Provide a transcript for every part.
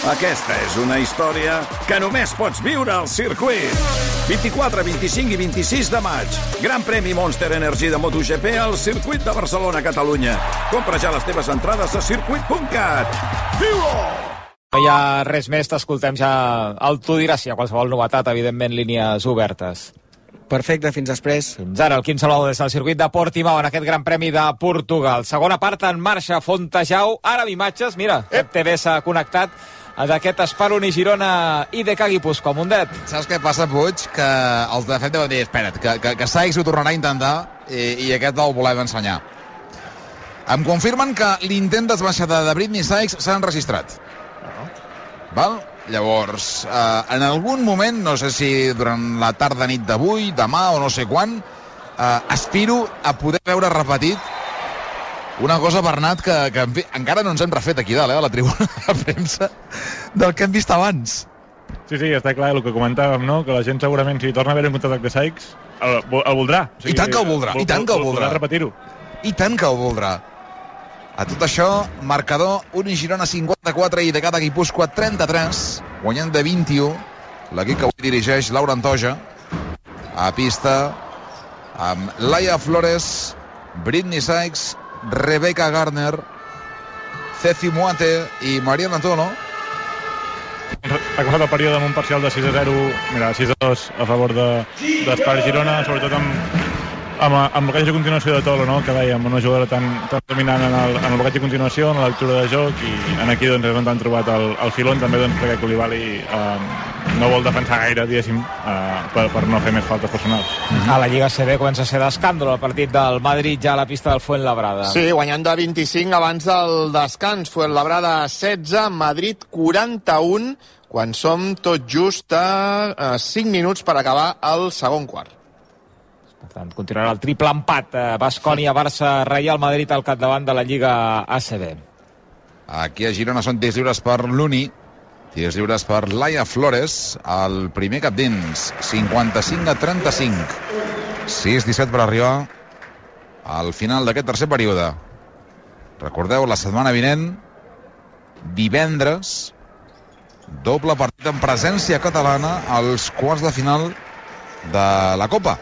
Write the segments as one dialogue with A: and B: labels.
A: Aquesta és una història que només pots viure al circuit. 24, 25 i 26 de maig. Gran premi Monster Energy de MotoGP al circuit de Barcelona, Catalunya. Compra ja les teves entrades a circuit.cat. Viu-ho!
B: No hi ha res més, t'escoltem ja. El tu diràs si hi ha qualsevol novetat, evidentment, línies obertes.
C: Perfecte, fins després.
B: Fins ara, el Quim Salvador des del circuit de Portimao en aquest Gran Premi de Portugal. Segona part en marxa, Fontejau. Ara amb imatges, mira, TV s'ha connectat d'aquest Esparoni Girona i de Guipúscoa, Mundet.
D: Saps què passa, Puig? Que els de fet deuen dir, espera't, que Sykes ho tornarà a intentar i aquest el volem ensenyar. Em confirmen que l'intent d'esbaixada de Britney Sykes s'ha enregistrat. Val? Llavors, en algun moment, no sé si durant la tarda nit d'avui, demà o no sé quan, aspiro a poder veure repetit una cosa, Bernat, que encara no ens hem refet aquí dalt, a la tribuna de premsa, del que hem vist abans.
E: Sí, està clar, el que comentàvem, no? Que la gent segurament, si torna a haver un contraatac de Sykes, el voldrà.
D: O sigui, I tant que el voldrà, i tant que el voldrà.
E: Repetir-ho.
D: I tant que el voldrà. A tot això, marcador, Uni Girona 54 i de cada Guipúscoa 33, guanyant de 21, l'equip que avui dirigeix Laura Antoja, a pista, amb Laia Flores, Britney Sykes, Rebecca Garner, Ceci Moate i Mariana Tolo.
E: Ha començat el període amb un parcial de 6-0, mira, 6-2 a favor d'Espar Girona, sobretot amb bloqueig de continuació de Tolo, no? Que dèiem, una jugadora tan dominant en el bloqueig de continuació, en la lectura de joc, i aquí doncs, és on han trobat el filon, també doncs, perquè Coulibaly no vol defensar gaire, diguéssim, per no fer més faltes personals.
B: A la Lliga CB comença a ser d'escàndol el partit del Madrid ja a la pista del Fuenlabrada.
F: Sí, guanyant de 25 abans del descans. Fuenlabrada 16, Madrid 41, quan som tot just a 5 minuts per acabar el segon quart.
B: Per tant, continuarà el triple empat. Baskonia, Barça, Real Madrid al capdavant de la Lliga ACB.
D: Aquí a Girona són tirs lliures per l'Uni, tirs lliures per Laia Flores, el primer cap dins, 55-35. 6-17 per arribar al final d'aquest tercer període. Recordeu, la setmana vinent, divendres, doble partit en presència catalana als quarts de final de la Copa.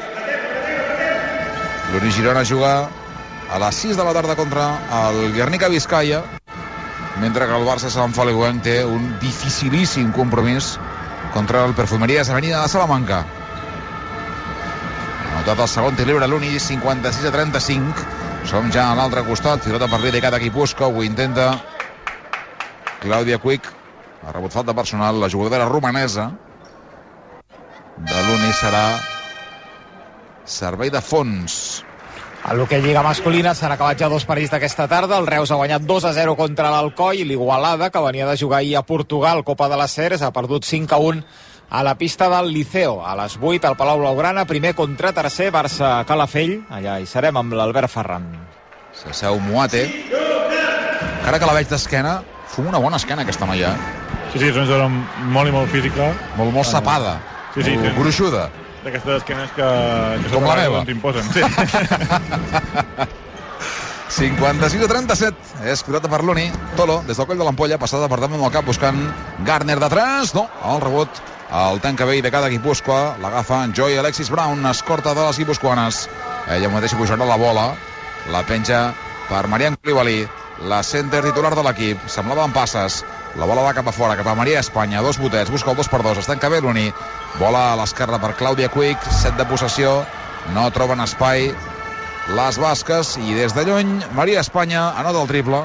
D: L'Uni Girona juga a les 6 de la tarda contra el Guernica Vizcaya, mentre que el Barça Sant Feliuenc té un dificilíssim compromís contra el Perfumerías Avenida de Salamanca. Anotat el segon tir lliure l'Uni, 56-35. Som ja a l'altre costat, pilota per l'IDK de Guipúscoa, ho intenta Clàudia Quick, ha rebut falta personal, la jugadora romanesa de l'Uni serà servei de fons.
B: A l'hoquei Lliga masculina s'han acabat ja dos partits d'aquesta tarda. El Reus ha guanyat 2-0 contra l'Alcoi i l'Igualada, que venia de jugar ahir a Portugal, Copa de les Cers, ha perdut 5-1 a la pista del Liceo. A les 8 al Palau Blaugrana, primer contra tercer, Barça Calafell. Allà hi serem amb l'Albert Ferran.
D: S'asseu Moate. Encara que la veig d'esquena, fuma una bona esquena aquesta noia.
E: Sí, és una jugadora molt i molt física.
D: Molt sapada.
E: Sí,
D: gruixuda.
E: D'aquestes esquenes que
D: com la meva
E: t'imposen.
D: Sí. 56-37. És pilota per l'Uni. Tolo, des del coll de l'ampolla, passada per damunt del cap, buscant Garner de 3. No, el rebot. El tanca bé de cada Guipúscoa. L'agafa Joy Alexis Brown, escorta de les guipuscoanes. Ella mateixa pujarà la bola. La penja per Marian Coulibaly, la center titular de l'equip. Semblava en passes. La bola va cap a fora, cap a Maria Espanya. Dos botets, busca el 2x2. Es tanca bé l'Uni. Bola a l'esquerra per Clàudia Quick. 7 de possessió. No troben espai les basques. I des de lluny, Maria Espanya anota el triple.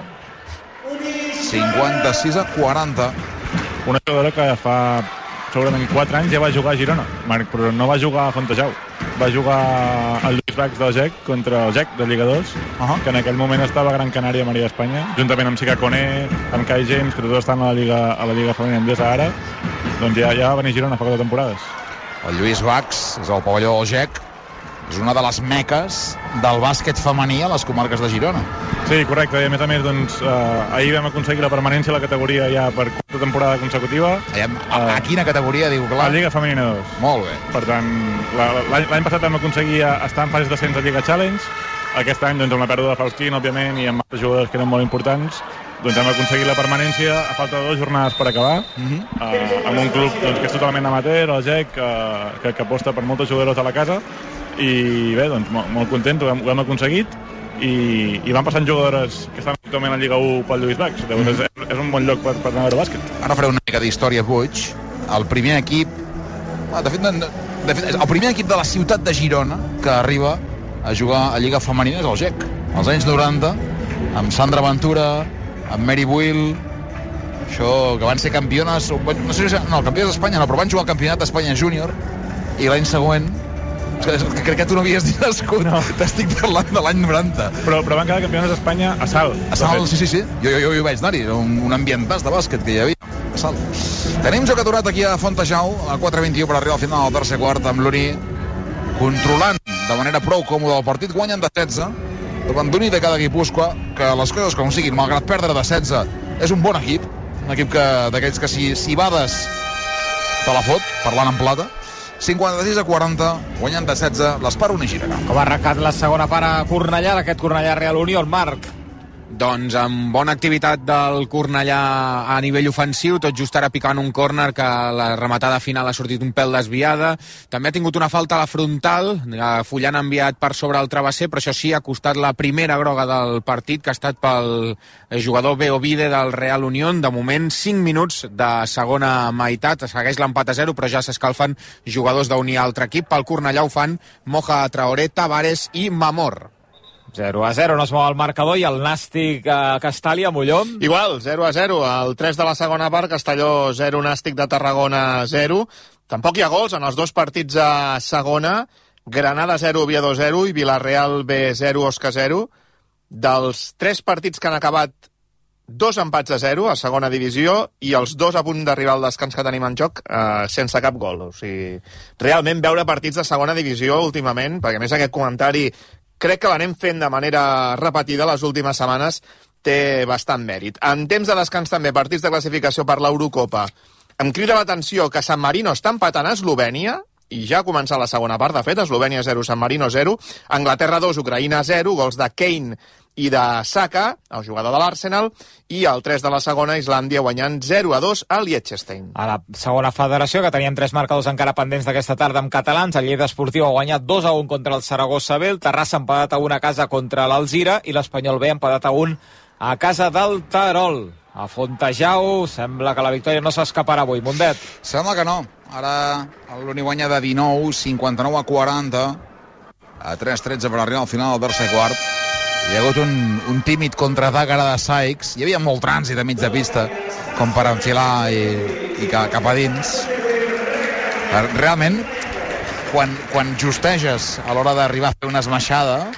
D: 56-40.
E: Una jugadora que fa segurament 4 anys ja va jugar a Girona, Marc, però no va jugar a Fontejau. Va jugar al Lluís Bacs del GEC contra el GEC de Lliga 2, que en aquell moment estava a Gran Canària, Maria Espanya, juntament amb Sica Coné, amb Kai James, que tots estan a la Lliga Femenina Endesa ara. Doncs ja va venir a Girona fa 4 temporades.
D: El Lluís Bacs és el pavelló del GEC, és una de les meques del bàsquet femení a les comarques de Girona.
E: Sí, correcte, i a més, doncs, ahir vam aconseguir la permanència a la categoria ja per quarta temporada consecutiva.
D: A quina categoria, diu, clar?
E: A Lliga Femenina 2.
D: Molt bé.
E: Per tant, l'any passat vam aconseguir estar en fases d'ascens a Lliga Challenge. Aquest any, doncs, amb la pèrdua de Faustín, òbviament, i amb altres jugadors que eren molt importants, doncs hem aconseguit la permanència a falta de 2 jornades per acabar, amb un club doncs, que és totalment amateur, el GEC, que aposta per moltes jugadors a la casa, i bé, doncs molt contents, ho hem aconseguit, i van passant jugadores que estan actualment a Lliga 1 pel Lluís Baix. És un bon lloc per anar a veure bàsquet.
D: Ara faré una mica d'història, Puig. El primer equip... De fet, el primer equip de la ciutat de Girona que arriba a jugar a Lliga Femenina és el GEC. Als anys 90, amb Sandra Ventura, amb Mary Buil, això, que van ser campiones, no sé si campiones d'Espanya, no, però van jugar al campionat d'Espanya júnior, i l'any següent, crec que tu no havies dit nascut, no. T'estic parlant de l'any 90.
E: Però van quedar campiones d'Espanya a Salt.
D: A Salt, sí. Jo hi vaig anar-hi, era un ambientàs de bàsquet que hi havia a Salt. Tenim joc aturat aquí a Fontejau, a 4:21 per arribar al final del tercer quart, amb l'Uni controlant de manera prou còmoda el partit, guanyen de 16, davant d'Uni de cada Guipúscoa, que les coses com siguin, malgrat perdre de 16, és un bon equip, un equip d'aquells que si bades te la fot, parlant en plata. 56-40, guanyant de 16 l'Espar Uni Girona.
B: Com ha arrencat la segona part a Cornellà, d'aquest Cornellà Real Unió, Marc?
G: Doncs amb bona activitat del Cornellà a nivell ofensiu, tot just ara picant un córner que la rematada final ha sortit un pèl desviada. També ha tingut una falta a la frontal, Fullan ha enviat per sobre el travesser, però això sí, ha costat la primera groga del partit, que ha estat pel jugador Beovide del Real Unión. De moment, 5 minuts de segona meitat, segueix l'empat a 0, però ja s'escalfen jugadors d'unir altre equip. Pel Cornellà ho fan Moja Traoré, Tavares i Mamor.
B: 0-0, no es mou el marcador, i el Nàstic Castelli a Molló.
F: Igual, 0-0, el 3 de la segona part, Castelló 0, Nàstic de Tarragona 0. Tampoc hi ha gols en els dos partits a segona. Granada 0, Oviedo 0 i Villarreal B 0, Osca 0. Dels 3 partits que han acabat, 2 empats a 0 a segona divisió i els 2 a punt d'arribar al descans que tenim en joc sense cap gol. O sigui, realment veure partits de segona divisió últimament, perquè a més aquest comentari crec que l'anem fent de manera repetida les últimes setmanes, té bastant mèrit. En temps de descans també, partits de classificació per l'Eurocopa. Em crida l'atenció que San Marino està empatant a Eslovènia, i ja ha començat la segona part, de fet, Eslovènia 0, San Marino 0, Anglaterra 2, Ucraïna 0, gols de Kane i de Saka, el jugador de l'Arsenal, i el 3 de la segona, Islàndia guanyant 0-2 a Liechtenstein.
B: A la segona federació, que teníem 3 marcadors encara pendents d'aquesta tarda amb catalans, el Lleida Esportiu ha guanyat 2-1 contra el Saragossa B, el Terrassa ha empatat a 1 a casa contra l'Alzira i l'Espanyol B ha empatat a 1 a casa del Terol. A Fontejau sembla que la victòria no s'escaparà avui. Mundet.
D: Sembla que no. Ara l'Uni guanya de 19, 59-40, a 3-13 per arribar al final del tercer quart. Hi ha hagut un tímid contraatac ara de Sykes. Hi havia molt trànsit a mig de pista, com per enfilar i cap a dins. Realment, quan justeges a l'hora d'arribar a fer una esmaixada,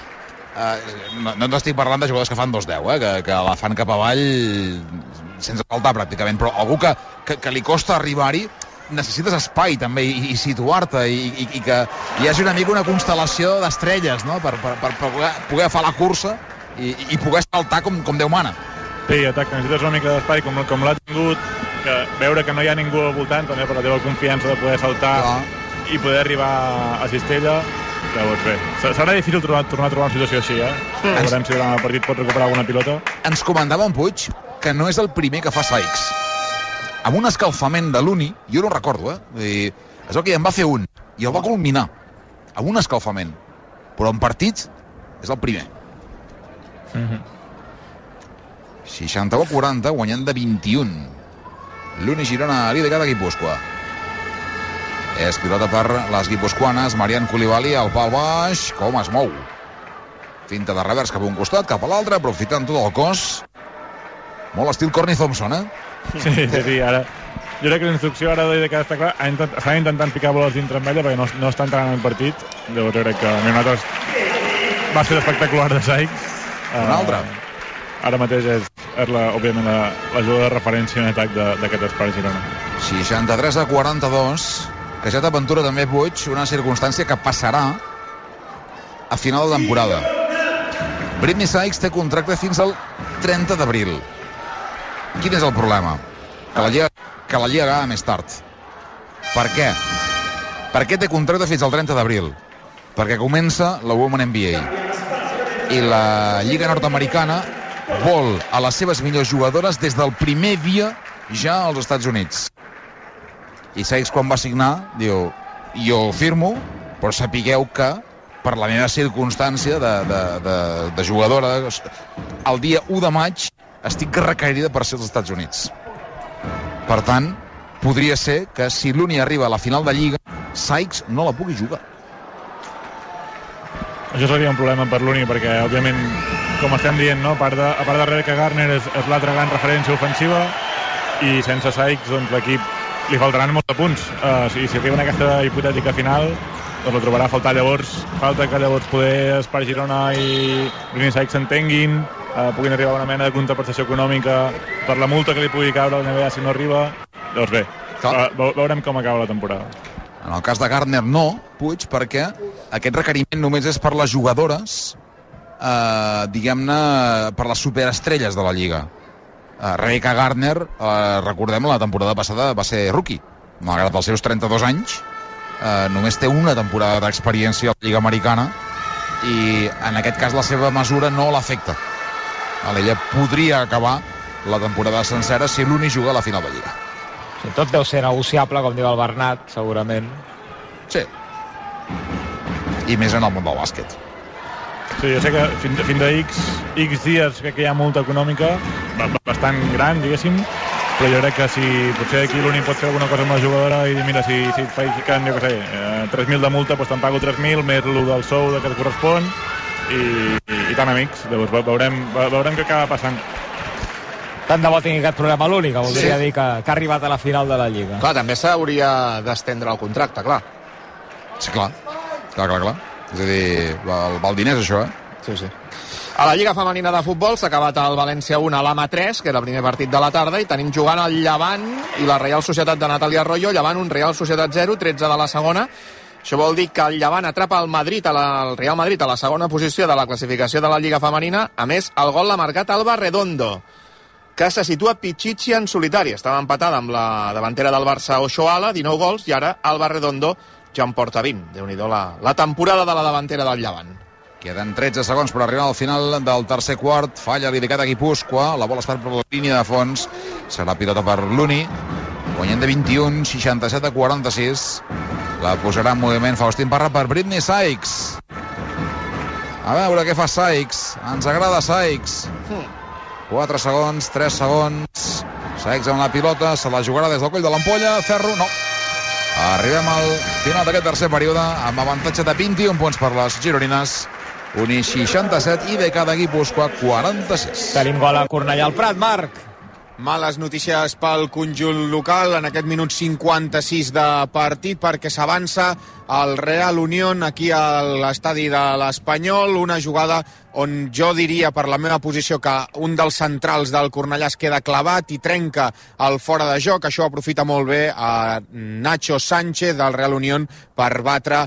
D: no estic parlant de jugadors que fan 2-10, que la fan cap avall sense faltar pràcticament, però algú que li costa arribar-hi, necessites espai també i situar-te i que hi hagi una mica una constel·lació d'estrelles, no? per poder fer la cursa i poder saltar com Déu mana.
E: Sí, exacte, necessites una mica d'espai com l'ha tingut, veure que no hi ha ningú al voltant també per la teva confiança de poder saltar i poder arribar a Cistella. Llavors bé, serà difícil tornar a trobar una situació així, veurem si durant el partit pot recuperar alguna pilota.
D: Ens comentava en Puig que no és el primer que fa Sykes. Amb un escalfament de l'Uni, jo no ho recordo, és el que en va fer un, i el va culminar, amb un escalfament. Però en partits és el primer. 61-40, guanyant de 21. L'Uni Girona, líder de Guipúscoa. És pilota per les guipuscoanes, Marian Coulibaly, al pal baix, com es mou. Finta de revers cap a un costat, cap a l'altre, aprofitant tot el cos. Molt estil Corny Thompson,
E: Sí, ara... Jo crec que la instrucció ara de que està clar, estan intentant picar boles dintre amb ella perquè no està entrant en el partit. Llavors jo crec que nosaltres va ser espectacular de Sykes.
D: Un altre.
E: Ara mateix és òbviament la jugada de referència en atac d'aquest Espar Girona.
D: 63-42. Que ja t'aventura també, Puig, una circumstància que passarà a final de temporada. Brittney Sykes té contracte fins al 30 d'abril. Quin és el problema? Que la Lliga acaba més tard. Per què? Per què té contracte fins al 30 d'abril? Perquè comença la Women NBA. I la Lliga nord-americana vol a les seves millors jugadores des del primer dia ja als Estats Units. I Sykes, quan va signar, diu: jo ho firmo, però sapigueu que per la meva circumstància de jugadora, el dia 1 de maig estic requerida per ser als Estats Units. Per tant, podria ser que si l'Uni arriba a la final de Lliga, Sykes no la pugui jugar.
E: Això seria un problema per l'Uni, perquè, òbviament, com estem dient, no? a part de Rebecca Garner és l'altra gran referència ofensiva, i sense Sykes, doncs, l'equip li faltaran molts punts. Si arriba en aquesta hipotètica final, doncs la trobarà a faltar. Falta que llavors poder Spar Girona i Brittney Sykes s'entenguin, puguin arribar a una mena de contraprestació econòmica per la multa que li pugui caure a la NBA si no arriba. Llavors bé, veurem com acaba la temporada.
D: En el cas de Gardner no, Puig, perquè aquest requeriment només és per les jugadores, diguem-ne, per les superestrelles de la Lliga. Rebecca Gardner, recordem, la temporada passada va ser rookie. Malgrat els seus 32 anys, només té una temporada d'experiència a la Lliga Americana i en aquest cas la seva mesura no l'afecta. Ella podria acabar la temporada sencera si l'Uni juga a la final de Lliga.
B: Sí, tot deu ser negociable, com diu el Bernat, segurament.
D: Sí. I més en el món del bàsquet.
E: Sí, jo sé que fins a X dies crec que hi ha multa econòmica, bastant gran, diguéssim, però jo crec que si potser aquí l'Uni pot fer alguna cosa amb la jugadora i dir, mira, si et fiquen, jo què sé, 3.000 de multa, doncs te'n pago 3.000, més l'1 del sou que et correspon, i tant, amics. Llavors veurem què acaba passant.
B: Tant de bo tingui aquest problema l'Uni, que voldria dir que ha arribat a la final de la Lliga.
F: Clar, també s'hauria d'estendre el contracte, clar.
D: Sí, clar. És a dir, val diners, això,
F: Sí. A la Lliga Femenina de Futbol s'ha acabat el València 1 a l'Ama 3, que era el primer partit de la tarda, i tenim jugant el Llevant i la Real Societat de Natàlia Arroyo. Llevant 1, Real Societat 0, 13 de la segona. Això vol dir que el Llevant atrapa el Real Madrid a la segona posició de la classificació de la Lliga Femenina. A més, el gol l'ha marcat Alba Redondo, que se situa Pichichi en solitari. Estava empatada amb la davantera del Barça Oshoala, 19 gols, i ara Alba Redondo ja en porta 20. Déu-n'hi-do la temporada de la davantera del Llevant.
D: Queden 13 segons per arribar al final del tercer quart. Falla l'Iricat a Guipúscoa. La bola està per la línia de fons. Serà pilota per l'Uni. Guanyant de 21, 67-46. La posarà en moviment Faustín Parra per Brittney Sykes. A veure què fa Sykes. Ens agrada Sykes. 4 segons, 3 segons. Sykes amb la pilota. Se la jugarà des del coll de l'ampolla. Ferro, no. Arribem al final d'aquest tercer període amb avantatge de 21 punts per les gironines. Uni 67 i BK de Guipúscoa 46.
B: Tenim gol a Cornellà al Prat, Marc.
G: Males notícies pel conjunt local en aquest minut 56 de partit, perquè s'avança el Real Unión aquí a l'estadi de l'Espanyol, una jugada on jo diria, per la meva posició, que un dels centrals del Cornellà es queda clavat i trenca el fora de joc. Això aprofita molt bé a Nacho Sánchez del Real Unión per batre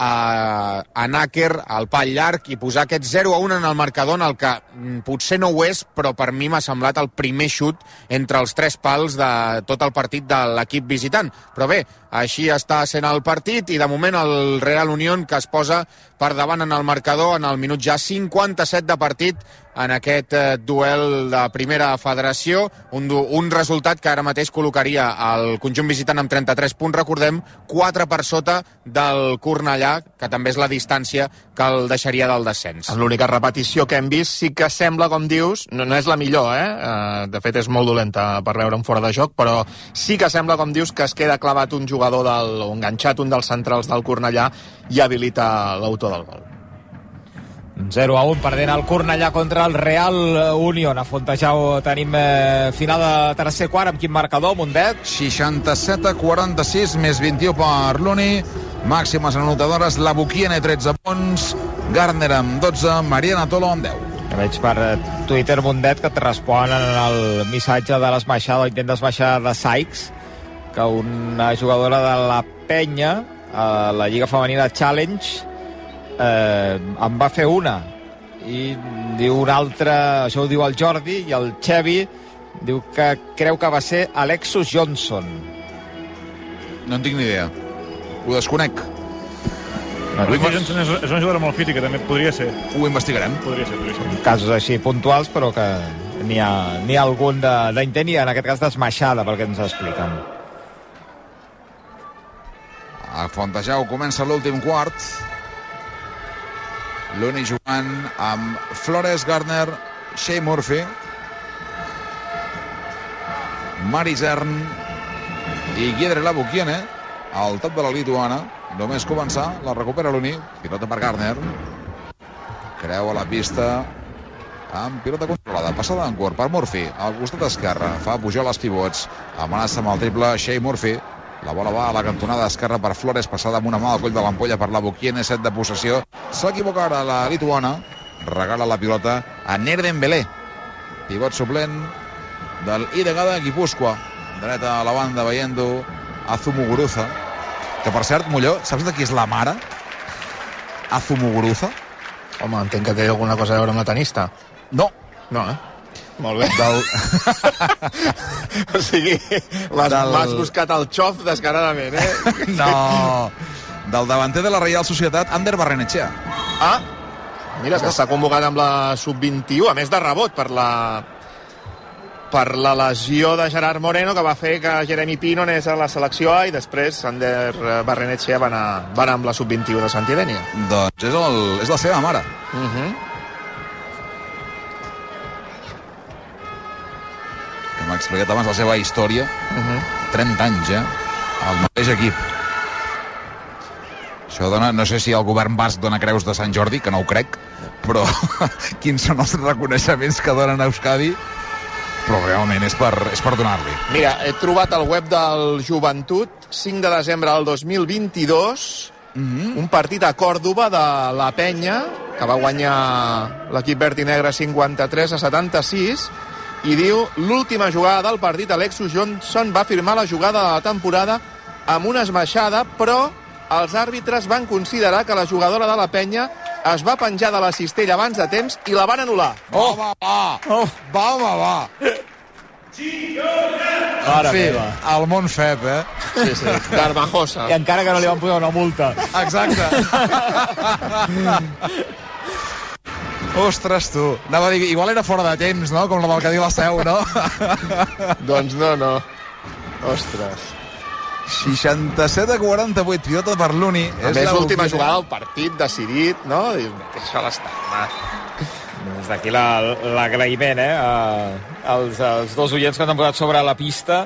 G: a Nàquer al pal llarg i posar aquest 0-1 en el marcador, en el que potser no ho és, però per mi m'ha semblat el primer xut entre els 3 pals de tot el partit de l'equip visitant. Però bé, així està sent el partit i de moment el Real Unión, que es posa per davant en el marcador en el minut ja 57 de partit en aquest duel de primera federació, un resultat que ara mateix col·locaria el conjunt visitant amb 33 punts, recordem, 4 per sota del Cornellà, que també és la distància que el deixaria del descens.
F: L'única repetició que hem vist sí que sembla, com dius, no és la millor, de fet és molt dolenta per veure un fora de joc, però sí que sembla, com dius, que es queda clavat un jugador o enganxat un dels centrals del Cornellà i habilita l'autor del gol.
B: 0-1, perdent el Cornellà contra el Real Unión. A Fontejau tenim final de tercer quart. Amb quin marcador, Mundet?
D: 67-46, més 21 per l'Uni. Màximes anotadores, la Buquiene 13 punts, Gardner amb 12, Mariana Tolo amb 10.
B: Veig per Twitter, Mundet, que et respon en el missatge de l'esmaixada, o intent d'esmaixada de Sykes, que una jugadora de la Penya a la Lliga Femenina Challenge en va fer una, i diu una altra, això ho diu el Jordi, i el Xevi diu que creu que va ser Alexus Johnson.
D: No en tinc ni idea. Ho desconec.
E: Alexus Johnson és una jugadora molt física, també podria ser.
D: Ho investigarem.
E: Podria ser.
B: Casos així puntuals, però que n'hi ha algun d'intent, i en aquest cas d'esmaixada, pel que ens expliquen.
D: A Fontejau comença l'últim quart. Looney jugant amb Flores, Gardner, Shea Murphy, Mari Zern i Guedre Labukiene al top de la lituana. Només començar, la recupera Looney, pilota per Gardner, creua la pista amb pilota controlada, passada en curt per Murphy al costat esquerre, fa pujar les pivots, amenaça amb el triple Shea Murphy, la bola va a la cantonada esquerra per Flores, passada amb una mà al coll de l'ampolla per Labukiene, set de possessió, s'equivoca ara la lituana, regala la pilota a Nerdembelé, pivot suplent del IDG de Guipúscoa, dreta a la banda veient-ho Azumuguruza, que per cert, Molló, saps de qui és la mare? Azumuguruza?
F: Home, entenc que té alguna cosa a veure amb la tenista.
D: No.
F: No, Molt bé. O sigui, m'has buscat el xof descaradament,
D: No. Del davanter de la Reial Societat, Ander Barrenetxea.
F: Ah, mira, que està convocat amb la sub-21, a més de rebot per la lesió de Gerard Moreno, que va fer que Jeremy Pino anés a la selecció A, i després Ander Barrenetxea va anar amb la sub-21 de Santidènia.
D: Doncs és la seva mare. Que m'ha explicat abans la seva història. 30 anys, al mateix equip. Això dona, no sé si el govern basc dona creus de Sant Jordi, que no ho crec, però quins són els reconeixements que donen a Euskadi? Però realment és per donar-li.
F: Mira, he trobat al web del Joventut, 5 de desembre del 2022, un partit a Còrdova de la Penya, que va guanyar l'equip verd i negre 53-76, i diu, l'última jugada del partit, Alexus Johnson va firmar la jugada de la temporada amb una esmaixada, però els àrbitres van considerar que la jugadora de la Penya es va penjar de la cistella abans de temps i la van anul·lar.
D: Va.
B: Mare meva.
D: El món feb,
F: Sí. Garbajosa.
B: I encara que no li van posar una multa.
D: Exacte. Ostres, tu. Anava a dir, igual era fora de temps, no? Com la del Cadí la Seu, no?
F: Doncs no. Ostres.
D: 67-48, pilota per Looney.
F: A més, l'última jugada del partit, decidit, no? Deixa l'estar.
B: Des d'aquí l'agraïment, als dos oients que ens han posat sobre la pista.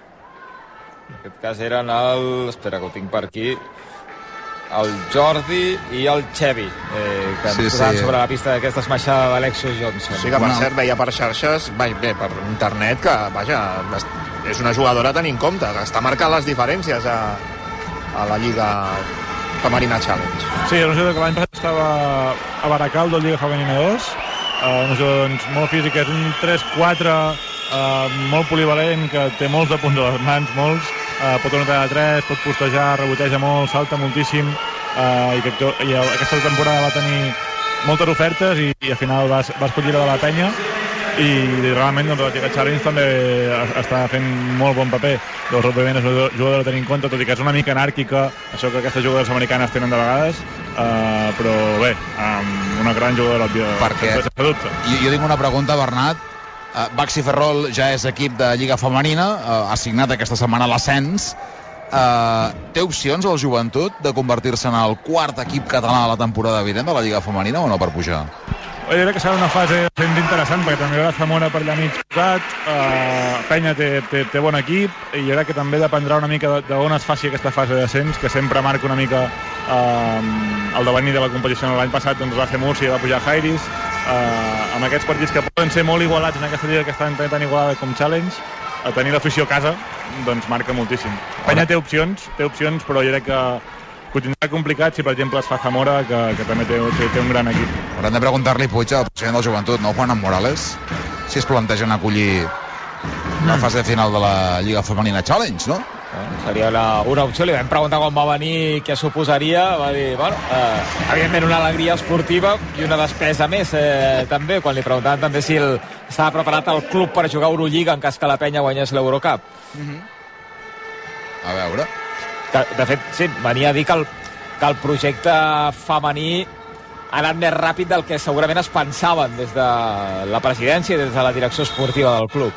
B: En aquest cas eren espera, que ho tinc per aquí. El Jordi i el Xevi, que ens posaven sobre la pista d'aquesta esmaixada d'Alexus Johnson.
F: Sí, que per cert veia per xarxes, per internet, que, vaja, és una jugadora a tenir en compte, que està marcant les diferències a la Lliga Femenina Challenge.
E: Sí, és una jugadora que l'any passat estava a Baracaldo, Lliga Femenina 2, una jugadora doncs, molt física, és un 3-4 molt polivalent, que té molts de punts a les mans, pot anotar de 3, pot postejar, reboteja molt, salta moltíssim, i aquesta temporada va tenir moltes ofertes i al final va escollir la de la Penya, i realment doncs, la Lliga Challenge també està fent molt bon paper. Doncs òbviament és una jugadora a tenir en compte, tot i que és una mica anàrquica, això que aquestes jugadores americanes tenen de vegades, però bé, una gran jugadora,
D: perquè
E: sense dubte.
D: Jo tinc una pregunta, Bernat. Baxi Ferrol ja és equip de Lliga Femenina, ha signat aquesta setmana l'ascens. Té opcions el Joventut de convertir-se en el quart equip català de la temporada vinent de la Lliga Femenina o no per pujar?
E: Jo crec que serà una fase interessant, perquè també hi haurà Zamora per allà mig posat, Penya té bon equip, i jo crec que també dependrà una mica d'on es faci aquesta fase d'ascens, que sempre marca una mica el devenir de la competició. L'any passat doncs, va fer Múrcia i va pujar Jairis, amb aquests partits que poden ser molt igualats en aquesta lliga que estan tan igualada com Challenge, a tenir l'afició a casa doncs marca moltíssim. Penya té opcions, però jo crec que ho tindrà complicat si per exemple es fa Zamora, que també té un gran equip.
D: Haurem de preguntar-li, Puig, al president del Joventut, no, Juan Morales, si es plantegen acollir la fase final de la Lliga Femenina Challenge, no?
B: Seria una opció. Li vam preguntar quan va venir què suposaria. Va dir, bueno, evidentment una alegria esportiva i una despesa més, també, quan li preguntaven també si estava preparat el club per jugar a Eurolliga en cas que la penya guanyés l'Eurocup.
D: A veure.
B: De fet, sí, venia a dir que el projecte femení ha anat més ràpid del que segurament es pensaven des de la presidència i des de la direcció esportiva del club.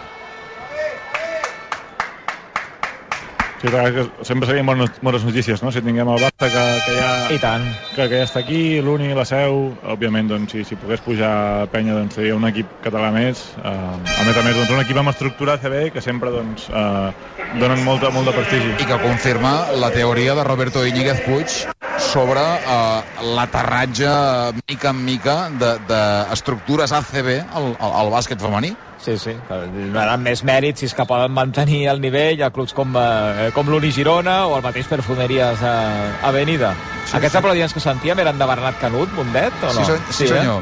E: Sí, sempre serien bones notícies, no? Si tinguem el Barça que ja està aquí, l'Uni, la Seu, òbviament, doncs, si pogués pujar Penya, doncs seria un equip català més. A més, doncs, un equip amb estructura ACB que sempre doncs, donen molt de prestigi.
D: I que confirma la teoria de Roberto Íñiguez Puig sobre l'aterratge mica en mica d'estructures ACB al bàsquet femení.
B: Sí, no eren més mèrits si és que poden mantenir el nivell a clubs com l'Uni Girona o el mateix Perfumeries Avenida. Aquests aplaudiments que sentíem eren de Bernat Canut, Mundet, o no?
D: Sí, senyor.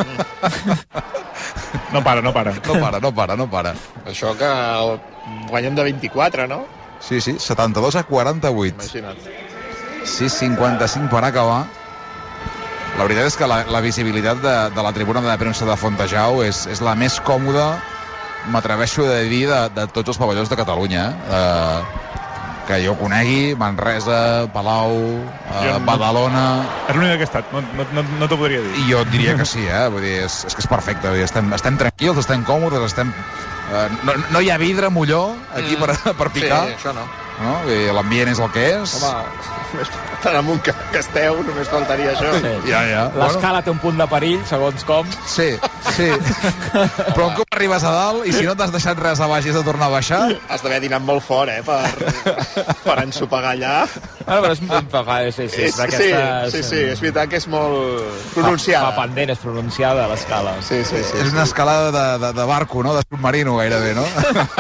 E: No para.
D: No para.
F: Això que guanyen de 24, no?
D: Sí, 72-48.
F: Imagina't.
D: 6:55 per acabar. La veritat és que la visibilitat de la tribuna de premsa de Fontejau és la més còmoda, m'atreveixo a dir, de tots els pavellons de Catalunya. Que jo conegui, Manresa, Palau, Badalona...
E: És l'únic que he estat, no t'ho podria dir.
D: I jo et diria que sí, vull dir, és que és perfecte. Vull dir, estem tranquils, estem còmodes, no hi ha vidre, molló, aquí per picar.
F: Sí, això no.
D: L'ambient és el que és.
F: Home, tan amunt que esteu, només faltaria això.
B: Sí.
D: Ja.
B: L'escala té un punt de perill, segons com.
D: Sí. Però un cop arribes a dalt i si no t'has deixat res a baix i has de tornar a baixar...
F: Has d'haver dinat molt fort, per ensopegar allà.
B: Però és d'aquestes...
F: Sí, és veritat que és molt pronunciada.
B: Fa pendent, és pronunciada, l'escala.
F: Sí.
D: És una escalada de barco, no? De submarino, gairebé, no?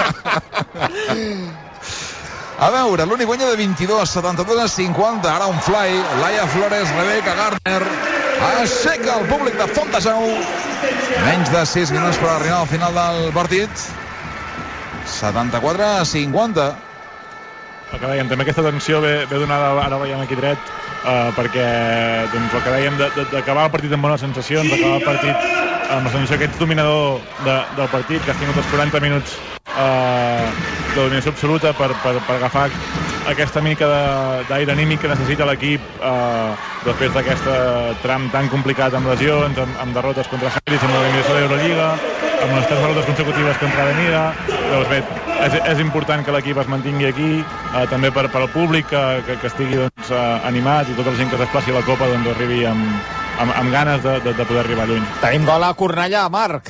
D: A veure, l'únic guanya de 22, 72-50, ara un fly, Laia Flores, Rebeca Gardner, aixeca el públic de Fontejau, menys de 6 minuts per arribar al final del partit, 74-50.
E: El que dèiem, també aquesta tensió ve donada, ara veiem aquí dret, perquè doncs, el que dèiem d'acabar el partit amb bones sensacions, d'acabar el partit amb la sensació que ets dominador del partit, que has tingut els 40 minuts de dominació absoluta per agafar aquesta mica d'aire anímic que necessita l'equip després d'aquest tram tan complicat amb lesions, amb derrotes contra Celis, amb l'eliminació de l'Eurolliga, amb les 3 derrotes consecutives contra Avenida. Doncs bé, és important que l'equip es mantingui aquí, també per al públic que estigui doncs, animat i tota la gent que es desplaci a la Copa doncs, arribi amb ganes de poder arribar lluny.
B: Tenim gol a Cornellà, Marc.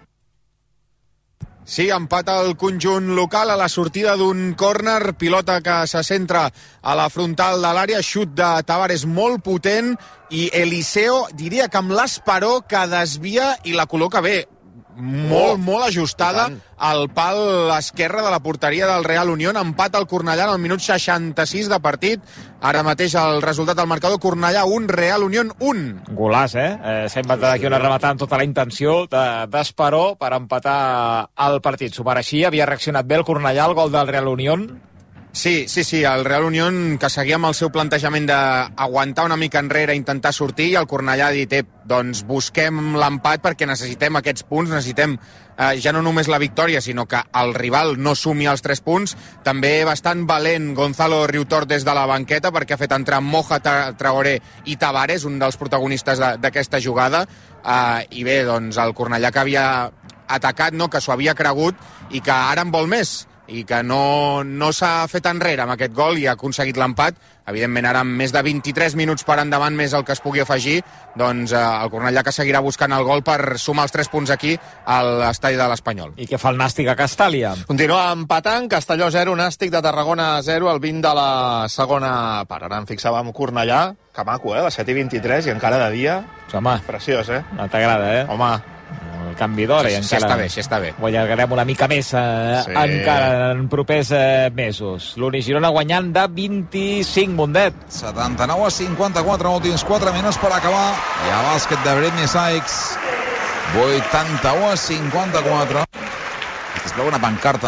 G: Sí, empat al conjunt local a la sortida d'un córner, pilota que se centra a la frontal de l'àrea, xut de Tavares molt potent i Eliseo, diria que amb l'esperó que desvia i la col·loca bé. Molt ajustada al pal esquerre de la porteria del Real Unión. Empat al Cornellà al minut 66 de partit. Ara mateix el resultat del marcador: Cornellà 1, Real Unión 1.
B: Golàs, s'ha inventat aquí una rematada amb tota la intenció d'Esperó per empatar el partit. S'ho mereixia, havia reaccionat bé el Cornellà al gol del Real Unión.
G: Sí, el Real Unión, que seguia amb el seu plantejament d'aguantar una mica enrere, intentar sortir, i el Cornellà ha dit, doncs busquem l'empat perquè necessitem aquests punts, necessitem ja no només la victòria, sinó que el rival no sumi els 3 punts. També bastant valent Gonzalo Riutort des de la banqueta, perquè ha fet entrar Moja Traoré i Tavares, un dels protagonistes d'aquesta jugada, i bé, doncs el Cornellà que havia atacat, no, que s'ho havia cregut i que ara en vol més, i que no s'ha fet enrere amb aquest gol i ha aconseguit l'empat. Evidentment, ara amb més de 23 minuts per endavant, més el que es pugui afegir, doncs el Cornellà que seguirà buscant el gol per sumar els 3 punts aquí a l'estadi de l'Espanyol.
B: I què fa el Nàstic a Castàlia?
F: Continua empatant, Castelló 0, Nàstic de Tarragona 0, al 20 de la segona part. Ara em fixava amb Cornellà, que maco, les 7:23 i encara de dia.
B: Home,
F: preciós,
B: no t'agrada,
F: Home,
B: el canvi d'hora i encara...
G: Sí, està bé.
B: Ho allargarem una mica més encara en propers mesos. L'Uni Girona guanyant de 25, Mundet.
D: 79-54, últims 4 minuts per acabar. Hi ha bàsquet de Britney Sykes. 81-54. Es veu una pancarta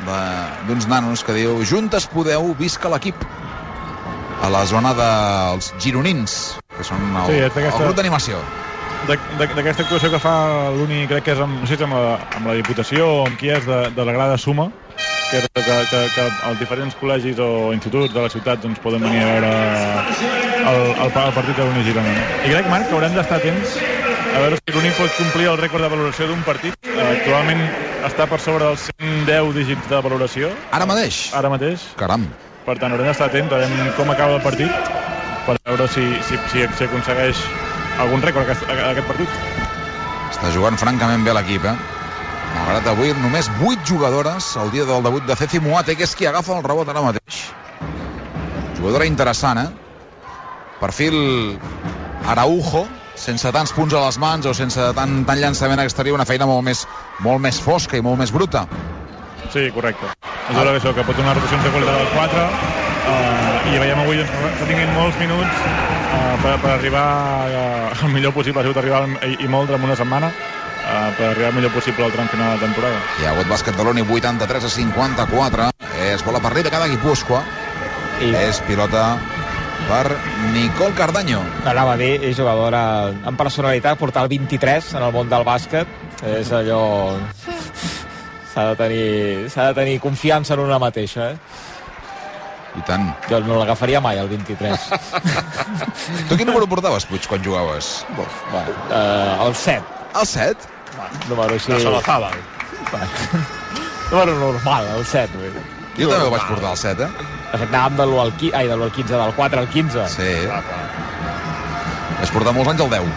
D: d'uns nanos que diu: juntes podeu, visca l'equip. A la zona dels gironins, que són el grup d'animació.
E: D'aquesta actuació que fa l'Uni, crec que és no sé si amb la Diputació o amb qui és, de la grada Suma, que els diferents col·legis o instituts de la ciutat doncs, poden venir a veure el partit de l'Uni Girona. I crec, Marc, que haurem d'estar atents a veure si l'Uni pot complir el rècord de valoració d'un partit. Actualment està per sobre dels 110 dígits de valoració.
D: Ara mateix?
E: Ara mateix.
D: Caram.
E: Per tant, haurem d'estar atents a veure com acaba el partit per veure si aconsegueix algun rècord aquest partit.
D: Està jugant francament bé l'equip, malgrat avui només 8 jugadores el dia del debut de Ceci Moate, que és qui agafa el rebot ara mateix. Jugadora interessant, perfil Araujo, sense tants punts a les mans o sense tant llançament exterior, una feina molt més fosca i molt més bruta.
E: Sí, correcte. És una que pot donar rotacions de qualitat al 4 i veiem avui que tinguin molts minuts per arribar al millor possible. Ha sigut arribar i molt en una setmana per arribar el millor possible al tram final de temporada.
D: Hi ha hagut bàsquet de l'Uni, 83-54. És bola per rei de cada Guipúscoa. És pilota per Nicole Cardaño.
B: Anava a dir, és jugadora amb personalitat, portar el 23 en el món del bàsquet. És allò... S'ha de tenir confiança en una mateixa,
D: I tant.
B: Jo no l'agafaria mai, el 23.
D: Tu quin número portaves, Puig, quan jugaves?
B: El 7.
D: El 7?
B: Número així...
F: La Solozabal.
B: Número normal, el 7.
D: Jo també el vaig portar, el 7,
B: De fet, anàvem de l'1 al 15, del 15, del 4 al 15.
D: Sí. Vaig portar molts anys el 10.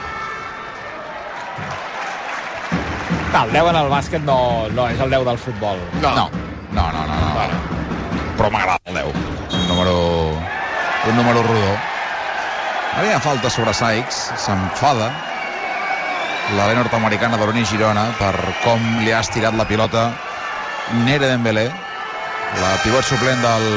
B: El 10 en el bàsquet no és el 10 del futbol.
D: No. Però m'agrada el 10. Un número rodó. Ara hi ha falta sobre Sykes. S'enfada la nord-americana de l'Uni Girona per com li ha estirat la pilota Nere Dembélé, la pivot suplent del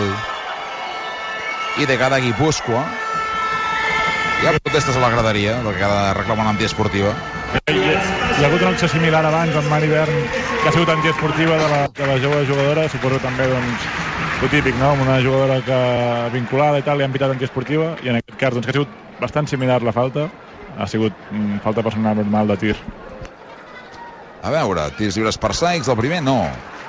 D: IDK de Guipúscoa. Hi ha protestes a la graderia perquè reclamen antiesportiva.
E: Hi ha hagut una acció similar abans amb Mari Bern, que ha sigut antiesportiva de la jove jugadora. Suposo també, doncs, el típic, no? Amb una jugadora que vinculada i tal, li han pitat antiesportiva, i en aquest cas, doncs, que ha sigut bastant similar la falta. Ha sigut falta personal normal de tir.
D: A veure, tirs lliures per Sykes, el primer no.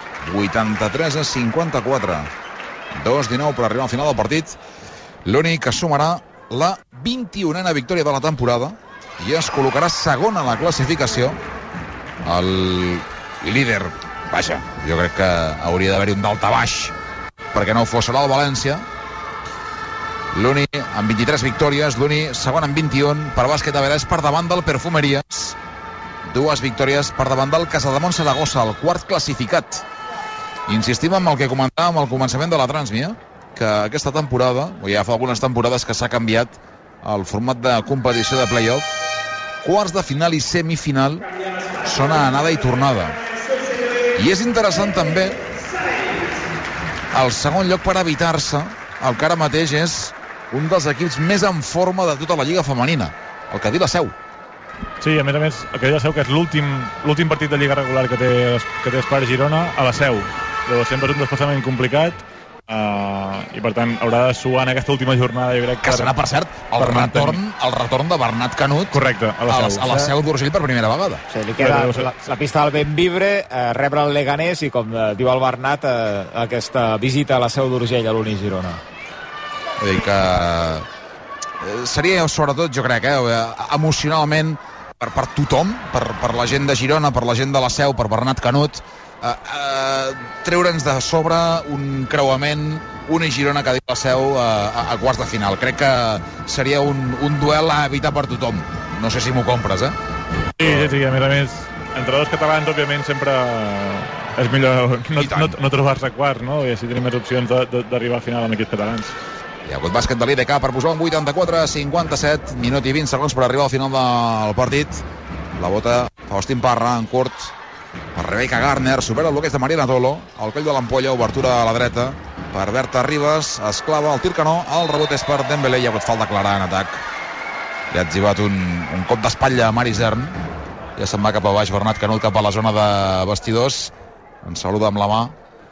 D: 83-54. 2-19 per arribar al final del partit. L'únic que sumarà la 21a victòria de la temporada i es col·locarà segon a la classificació. El líder, vaja, jo crec que hauria d'haver-hi un daltabaix perquè no ho fos, serà el València. L'Uni amb 23 victòries, l'Uni segon amb 21, per bàsquet a Verès per davant del Perfumeries, 2 victòries per davant del Casademont Saragossa, el quart classificat. Insistim en el que comentàvem al començament de la Transmia, que aquesta temporada, o ja fa algunes temporades que s'ha canviat el format de competició de play-off, quarts de final i semifinal són a anada i tornada. I és interessant també el segon lloc per evitar-se el que ara mateix és un dels equips més en forma de tota la Lliga femenina, el Cadí la Seu.
E: Sí, a més, el Cadí la Seu, que és l'últim partit de Lliga regular que té Espart Girona, a la Seu. Llavors sempre és un desplaçament complicat, i per tant haurà de suar en aquesta última jornada, jo crec
D: que serà, per cert, el retorn de Bernat Canut
E: a
D: la Seu d'Urgell per primera vegada.
B: Sí, li queda la pista del Benvibre, rebre el Leganés i, com diu el Bernat, aquesta visita a la Seu d'Urgell a l'Uni Girona.
D: Vull dir que seria, sobretot, jo crec, emocionalment per tothom, per la gent de Girona, per la gent de la Seu, per Bernat Canut, treure'ns de sobre un creuament Uni Girona que diu la Seu a quarts de final. Crec que seria un duel a evitar per tothom. No sé si m'ho compres,
E: Sí, a més, entre dos catalans, òbviament, sempre és millor no trobar-se quarts, no? I així tenim més opcions d'arribar a final amb equips catalans.
D: Hi ha hagut bàsquet de l'IDK per posar un 84-57, minut i 20 segons per arribar al final del partit. La bota Faustín Parra, en curt, per Rebecca Garner, supera el bloqueig de Mariana Tolo, al coll de l'ampolla, obertura a la dreta per Berta Ribas, esclava el tir que no, el rebot és per Dembélé, hi ha hagut falta clara en atac, li ha etzibat un cop d'espatlla a Mari Zern, ja se'n va cap a baix Bernat Canut cap a la zona de vestidors, ens saluda amb la mà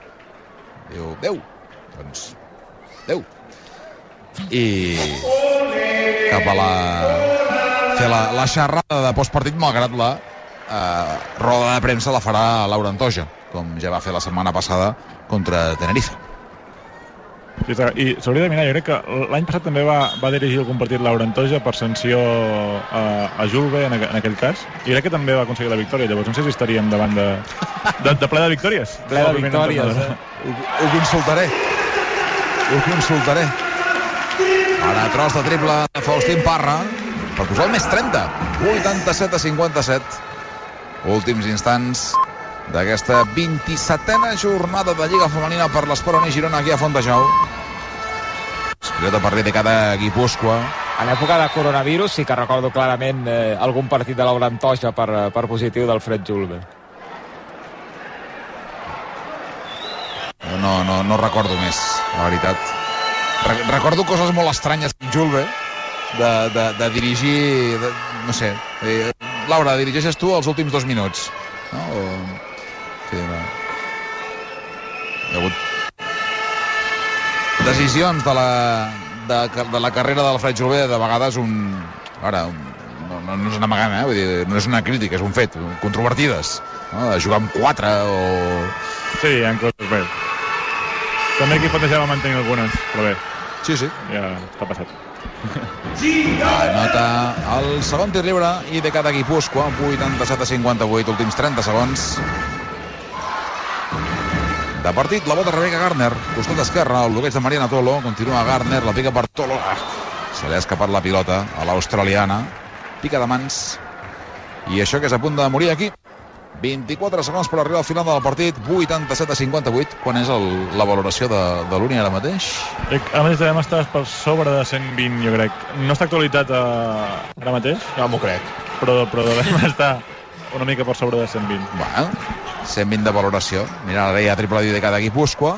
D: Diu, 10. Doncs, 10. I cap a fer la xerrada de postpartit, malgrat la roda de premsa la farà Laura Antoja, com ja va fer la setmana passada contra Tenerife.
E: Sí, i s'hauria de mirar, jo crec que l'any passat també va dirigir algun partit Laura Antoja per sanció a Julve en aquell cas, i crec que també va aconseguir la victòria. Llavors no sé si estaríem davant de ple de victòries.
B: Ple de victòries,
D: Ho consultaré. Ara tros de triple de Faustín Parra per posar el més 30, 87-57. Últims instants d'aquesta 27a jornada de Lliga Femenina per l'Esport Uni Girona aquí a Fontejau. Pilota per de cada Guipúscoa.
B: En època de coronavirus sí que recordo clarament algun partit de Laura Antoja per positiu del Fred Julve.
D: No recordo més, la veritat. Recordo coses molt estranyes amb Julve de dirigir, no sé. Laura, dirigeixes tu els últims 2 minuts, no? Sí, no. Hi ha hagut decisions de la carrera del Fred Julve, de vegades no és una magana, vull dir, no és una crítica, és un fet, controvertides, no? De jugar amb 4 o...
E: Sí, hi ha coses bé. També aquí Fontejau va mantenir algunes, però bé.
D: Sí.
E: Ja està passat.
D: Anota el segon tir lliure i de cada Guipúscoa, 87-58, últims 30 segons de partit. La bota Rebeca Gardner, costat esquerre, el bloqueig de Mariana Tolo, continua Gardner, la pica per Tolo, se li ha escapat la pilota a l'australiana, pica de mans, i això que és a punt de morir aquí. 24 segons per arribar al final del partit, 87-58. Quan és la valoració de l'Uni ara mateix?
E: Ara mateix devem estar per sobre de 120, jo crec. No està actualitzat ara mateix?
F: No m'ho crec.
E: Però devem estar una mica per sobre de 120.
D: Bueno, 120 de valoració. Mira, ara hi ha triple de cada Guipúscoa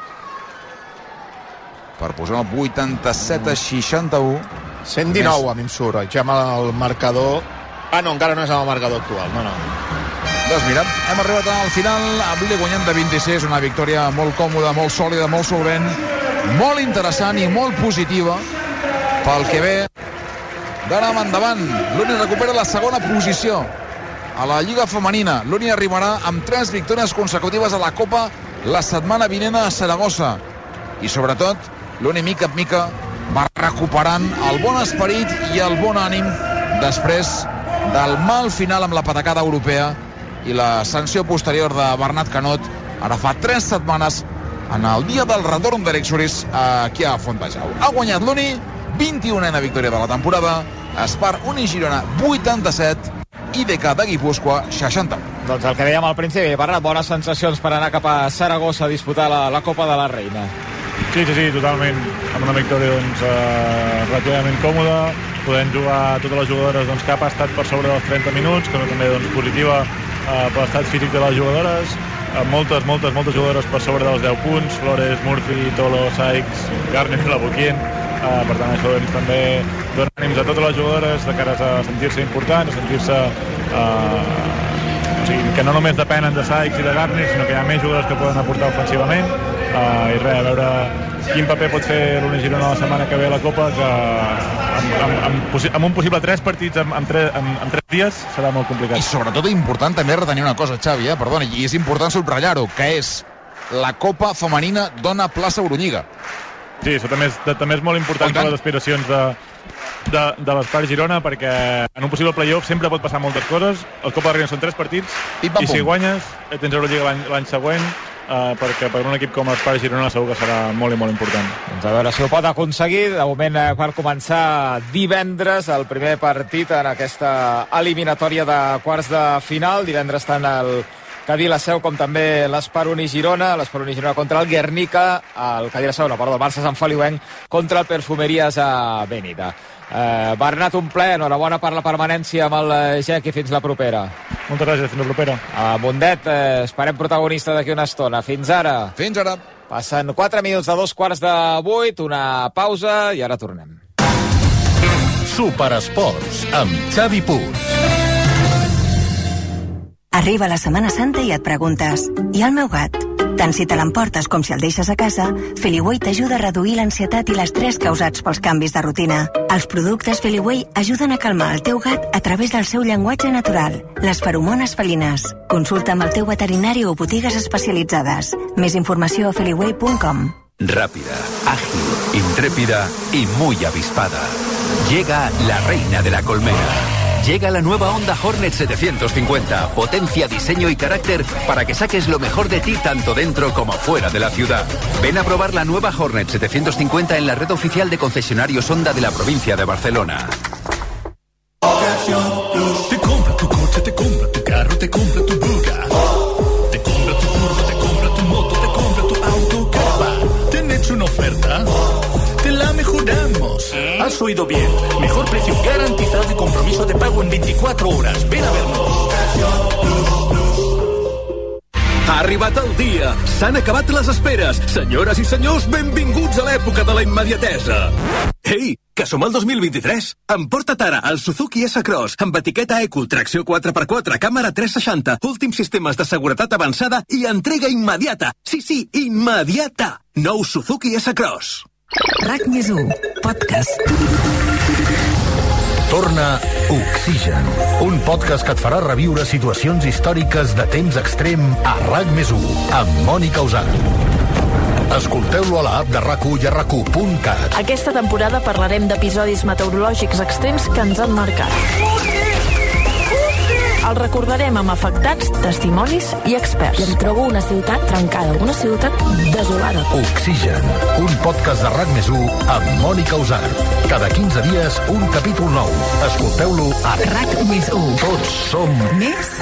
D: per posar el 87-61.
F: 119 a mi em surt. Ja amb el marcador... no, encara no és amb el marcador actual. No.
D: Doncs mira, hem arribat al final amb l'Uli guanyant de 26, una victòria molt còmoda, molt sòlida, molt solvent, molt interessant i molt positiva pel que ve d'ara endavant. L'Uni recupera la segona posició a la Lliga Femenina. L'Uni arribarà amb 3 victòries consecutives a la Copa la setmana vinent a Saragossa, i sobretot l'Uni mica en mica va recuperant el bon esperit i el bon ànim després del mal final amb la patacada europea i la sanció posterior de Bernat Canot ara fa 3 setmanes en el dia del retorn d'Eric Suris aquí a Fontejau. Ha guanyat l'Uni, 21a victòria de la temporada, Espar Uni Girona 87 i DK de Guipúscoa 60.
B: Doncs el que dèiem al principi, Bernat, bones sensacions per anar cap a Saragossa a disputar la Copa de la Reina.
E: Sí, totalment. Amb una victòria relativament còmoda, podent jugar totes les jugadores cap ha estat per sobre dels 30 minuts, que també positiva per l'estat físic de les jugadores. Moltes jugadores per sobre dels 10 punts, Flores, Murphy, Tolo, Sykes, Garner, Labuquien. Per tant, això també dona ànims a totes les jugadores de cara a sentir-se importants, a sentir-se o sigui, que no només depenen de Sykes i de Garner, sinó que hi ha més jugadors que poden aportar ofensivament. I res, a veure quin paper pot fer l'Uni Girona la setmana que ve a la Copa, que amb un possible 3 partits en 3 dies serà molt complicat.
D: I sobretot important també retenir una cosa, Xavi, perdona, i és important subratllar-ho, que és la Copa Femenina dona plaça a Eurolliga.
E: Sí, això també és molt important per les aspiracions de l'Espar Girona, perquè en un possible playoff sempre pot passar moltes coses. El Copa de Reina són 3 partits, i si guanyes tens Eurolliga l'any següent, perquè per un equip com l'Espar Girona segur que serà molt i molt important.
B: Doncs a veure si ho pot aconseguir. De moment, per començar divendres el primer partit en aquesta eliminatòria de quarts de final. Divendres tant el Cadí la Seu com també l'Espar Uni Girona. L'Espar Uni Girona contra el Guernica, el Cadí la Seu, el Barça Sant Feliuenc contra el Perfumeries a Benida. Bernat, un ple, enhorabona per la permanència amb el GEC i fins la propera.
E: Moltes gràcies, fins la propera.
B: Mundet, esperem protagonista d'aquí una estona. Fins ara.
D: Fins ara.
B: Passen 4 minuts de 2:45, una pausa i ara tornem.
H: Superesports amb Xavi Puig.
I: Arriba la Setmana Santa i et preguntes, i el meu gat? Tant si te l'emportes com si el deixes a casa, Feliway t'ajuda a reduir l'ansietat i l'estrès causats pels canvis de rutina. Els productes Feliway ajuden a calmar el teu gat a través del seu llenguatge natural, les feromones felines. Consulta amb el teu veterinari o botigues especialitzades. Més informació a feliway.com.
H: Rápida, ágil, intrépida y muy avispada. Llega la reina de la colmena. Llega la nueva Honda Hornet 750. Potencia, diseño y carácter para que saques lo mejor de ti tanto dentro como fuera de la ciudad. Ven a probar la nueva Hornet 750 en la red oficial de concesionarios Honda de la provincia de Barcelona.
J: Te compra tu coche, te compra tu carro, te compra tu Buga. Te compra tu curva, te compra tu moto, te compra tu auto, caravan. ¿Te han hecho una oferta? Te la mejoramos. Has oído bien. Mejor precio garantizado y compromiso de pago en 24 horas. Ven a vernos.
H: Ha arribat el dia. S'han acabat les esperes. Senyores i senyors, benvinguts a l'època de la immediatesa. Ei, que som al 2023. Emporta't ara el Suzuki S-Cross amb etiqueta Eco, tracció 4x4, càmera 360, últims sistemes de seguretat avançada i entrega immediata. Sí, immediata. Nou Suzuki S-Cross.
I: RAC+1, podcast.
H: Torna Oxigen, un podcast que et farà reviure situacions històriques de temps extrem a RAC+1, amb Mònica Usart. Escolteu-lo a l'app de RAC1 i a RAC1.cat.
K: Aquesta temporada parlarem d'episodis meteorològics extrems que ens han marcat. El recordarem amb afectats, testimonis i experts. I em trobo una ciutat trencada, una ciutat desolada.
H: Oxigen, un podcast de RAC+1 amb Mònica Usart. Cada 15 dies, un capítol nou. Escolteu-lo a
I: RAC+1.
H: Tots som
I: més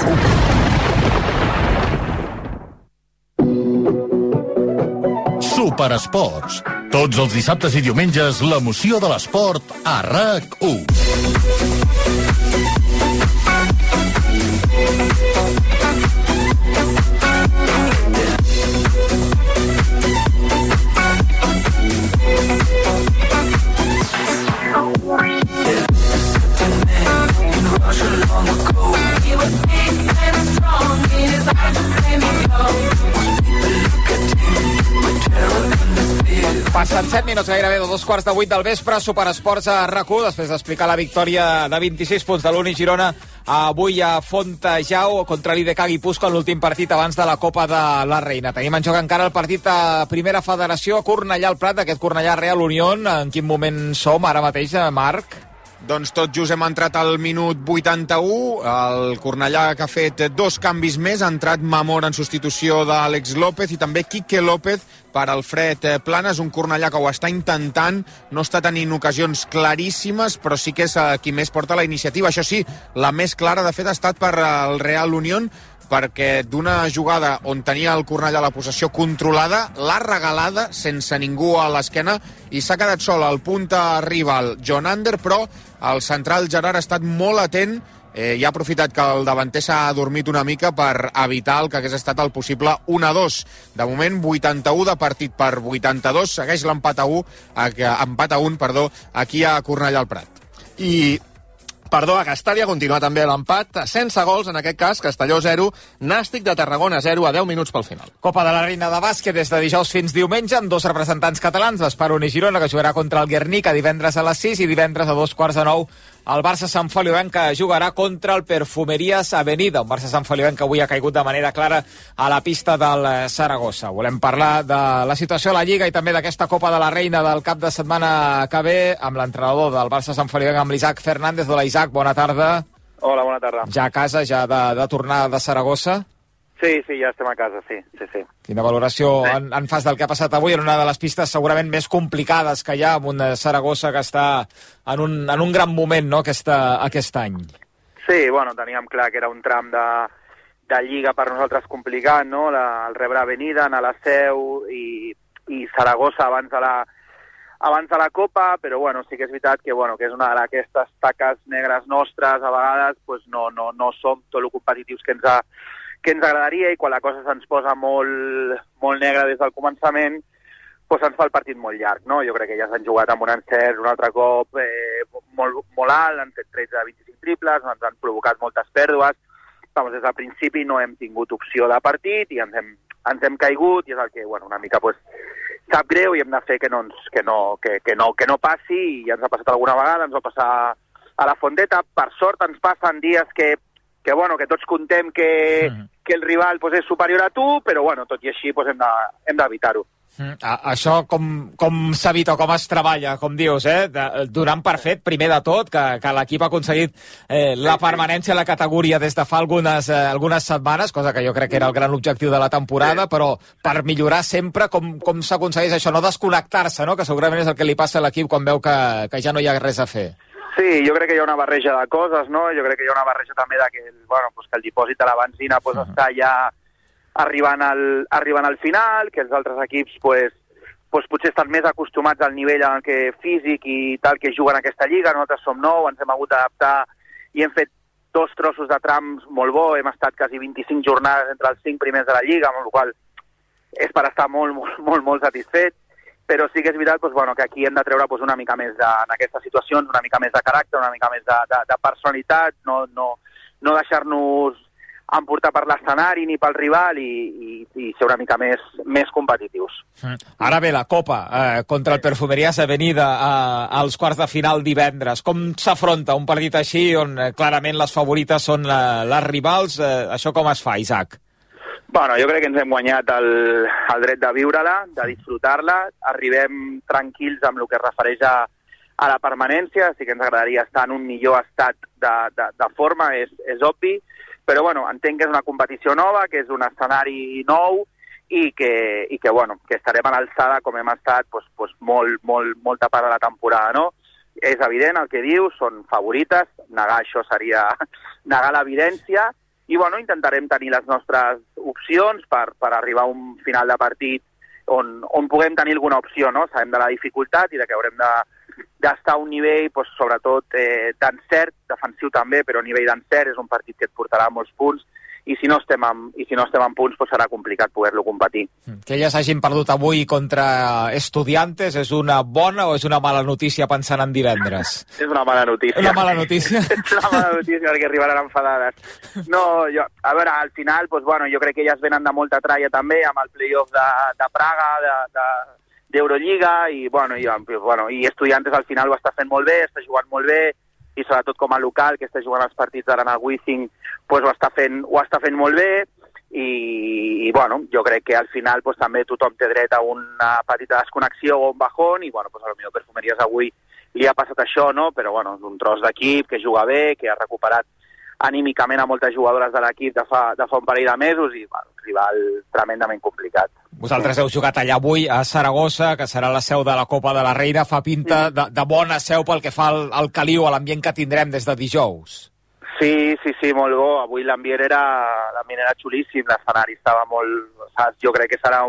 H: Superesports. Tots els dissabtes i diumenges, l'emoció de l'esport a RAC1.
B: Passen 7 minuts gairebé de 2:15 del vespre, Superesports a RAC1, després d'explicar la victòria de 26 punts de l'Uni Girona avui a Fontejau contra l'IDK Guipúscoa en l'últim partit abans de la Copa de la Reina. Tenim en joc encara el partit a Primera Federació a Cornellà al Prat, aquest Cornellà Real Unión. En quin moment som ara mateix, Marc?
G: Doncs tot just hem entrat al minut 81, el Cornellà que ha fet 2 canvis més, ha entrat Mamor en substitució d'Àlex López i també Quique López per Alfred Planes, un Cornellà que ho està intentant, no està tenint ocasions claríssimes, però sí que és qui més porta la iniciativa. Això sí, la més clara de fet ha estat per el Real Unión, perquè d'una jugada on tenia el Cornellà la possessió controlada, l'ha regalada sense ningú a l'esquena i s'ha quedat sol al punta rival John Ander, però el central Gerard ha estat molt atent i ha aprofitat que el davanter s'ha adormit una mica per evitar el que hagués estat el possible 1-2. De moment, 81 de partit per 82, segueix l'empat a 1 aquí a Cornellà al Prat.
F: A Castàlia continua també l'empat, sense gols, en aquest cas, Castelló 0, Nàstic de Tarragona 0 a 10 minuts pel final.
B: Copa de la Reina de bàsquet des de dijous fins diumenge, amb 2 representants catalans, l'Esparun i Girona, que jugarà contra el Guernica divendres a les 6 i divendres a 2:45 el Barça Sant Feliuenc, que jugarà contra el Perfumerías Avenida, un Barça Sant Feliuenc que avui ha caigut de manera clara a la pista del Saragossa. Volem parlar de la situació a la Lliga i també d'aquesta Copa de la Reina del cap de setmana que ve amb l'entrenador del Barça Sant Feliuenc, amb l'Isaac Fernández. Hola, Isaac, bona tarda.
L: Hola, bona tarda.
B: Ja a casa, ja de tornar de Saragossa?
L: Sí, ja estem a casa, sí.
B: Quina valoració en fas del que ha passat avui en una de les pistes segurament més complicades que hi ha, amb un Saragossa que està en un gran moment, no?, aquest any.
L: Sí, bueno, teníem clar que era un tram de Lliga per nosaltres complicat, no?, el rebre Avenida, anar a la Seu i Saragossa abans de la Copa, però bueno, sí que és veritat que és una d'aquestes taques negres nostres, a vegades pues no som tot el competitius que ens agradaria, i quan la cosa se'ns posa molt negra des del començament, doncs ens fa el partit molt llarg, no? Jo crec que ja s'han jugat amb un encert un altre cop molt alt, han fet 13 de 25 triples, ens han provocat moltes pèrdues. Des del principi no hem tingut opció de partit i ens hem ens hem caigut i és el que, bueno, una mica pues, sap greu i hem de fer que no passi, i ens ha passat alguna vegada, ens va passar a la Fonteta. Per sort ens passen dies que tots contem que el rival pues, és superior a tu, però bueno, tot i així pues, hem d'evitar-ho.
B: Això com s'evita o com es treballa, com dius, donant per fet, primer de tot, que l'equip ha aconseguit la permanència a la categoria des de fa algunes setmanes, cosa que jo crec que era el gran objectiu de la temporada, però per millorar sempre, com s'aconsegueix això, no desconnectar-se, no? Que segurament és el que li passa a l'equip quan veu que ja no hi ha res a fer.
L: Sí, jo crec que hi ha una barreja de coses, no? Jo crec que hi ha una barreja també de que el dipòsit de la benzina està ja arribant al final, que els altres equips potser estan més acostumats al nivell en què físic i tal que juguen aquesta lliga. Nosaltres som nou, ens hem hagut d'adaptar i hem fet 2 trossos de trams molt bo, hem estat quasi 25 jornades entre els 5 primers de la lliga, amb la qual és per estar molt, molt, molt, molt satisfet, però sí que és veritat que aquí hem de treure una mica més en aquestes situacions, una mica més de caràcter, una mica més de personalitat, no deixar-nos emportar per l'escenari ni pel rival i ser una mica més competitius.
B: Ara ve la Copa contra el Perfumerías Avenida als quarts de final divendres. Com s'afronta un partit així on clarament les favorites són les rivals? Això com es fa, Isaac?
L: Bueno, jo crec que ens hem guanyat el dret de viure-la, de disfrutar-la. Arribem tranquils amb el que es refereix a la permanència, sí que ens agradaria estar en un millor estat de forma, és obvi, però bueno, entenc que és una competició nova, que és un escenari nou i que estarem a l'alçada com hem estat molta part de la temporada, no? És evident el que dius, són favorites, negar això seria negar l'evidència, i bueno, intentarem tenir les nostres opcions per arribar a un final de partit on puguem tenir alguna opció, no? Sabem de la dificultat i de que haurem d'estar a un nivell, sobretot d'encert, defensiu també, però a nivell d'encert és un partit que et portarà molts punts, i si no estem en punts serà complicat poder-lo competir.
B: Que elles hagin perdut avui contra Estudiantes és una bona o és una mala notícia pensant en divendres?
L: És una mala notícia.
B: Una mala notícia?
L: És una mala notícia perquè arribaran enfadades. No, a veure, al final, jo crec que elles venen de molta tralla també, amb el play-off de Praga, d'Eurolliga, i Estudiantes al final ho està fent molt bé, està jugant molt bé, i sobretot com a local, que està jugant els partits d'ara en el Wizzing, ho està fent molt bé, i jo crec que al final també tothom té dret a una petita desconnexió o un bajón, i potser Perfumerías avui li ha passat això, no? Però és un tros d'equip que juga bé, que ha recuperat anímicament a moltes jugadores de l'equip de fa un parell de mesos, i rival tremendament complicat.
B: Vosaltres heu jugat allà avui a Saragossa, que serà la seu de la Copa de la Reina. Fa pinta de bona seu pel que fa al caliu, a l'ambient que tindrem des de dijous.
L: Sí, molt bo. Avui l'ambient era xulíssim, l'escenari estava molt... Jo crec que estarà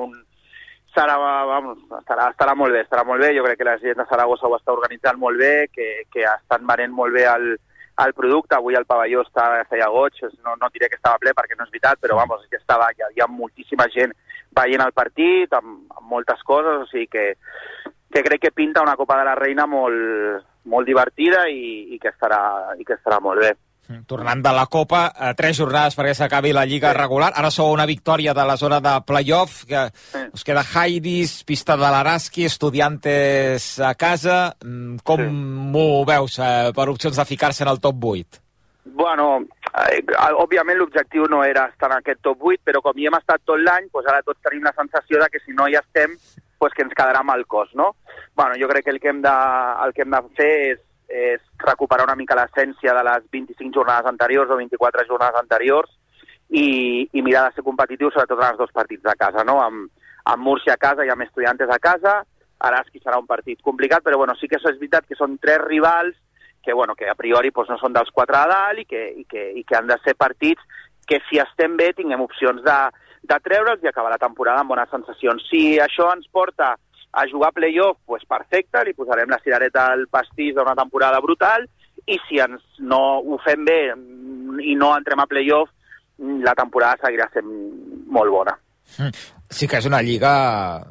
L: molt bé, Jo crec que la gent de Saragossa ho està organitzant molt bé, que estan venent molt bé el producte. Avui el pavelló feia goig, no diré que estava ple perquè no és veritat, però hi havia moltíssima gent veient el partit, amb moltes coses, o sigui que crec que pinta una Copa de la Reina molt divertida i que estarà molt bé.
B: Tornant de la Copa, 3 jornades perquè s'acabi la Lliga regular. Ara sou una victòria de la zona de play-off, que us queda Haidis, Pista de l'Araski, Estudiantes a casa. Com m'ho veus per opcions de ficar-se en el top 8?
L: Bueno, òbviament l'objectiu no era estar en aquest top 8, però com hi hem estat tot l'any, ara tots tenim la sensació de que si no hi estem, que ens quedarà mal cos, no? Bueno, jo crec que el que hem de fer és recuperar una mica l'essència de les 25 jornades anteriors o 24 jornades anteriors i mirar de ser competitius sobretot en els 2 partits de casa, no? Amb Múrcia a casa i amb Estudiantes a casa. Araski serà un partit complicat, però sí que és veritat que són 3 rivals que a priori no són dels 4 a dalt i que han de ser partits que si estem bé tinguem opcions de treure'ls i acabar la temporada amb bones sensacions. Si això ens porta a jugar a play-off, perfecte, li posarem la cirereta al pastís d'una temporada brutal, i si no ho fem bé i no entrem a play-off, la temporada seguirà sent molt bona.
B: Sí que és una lliga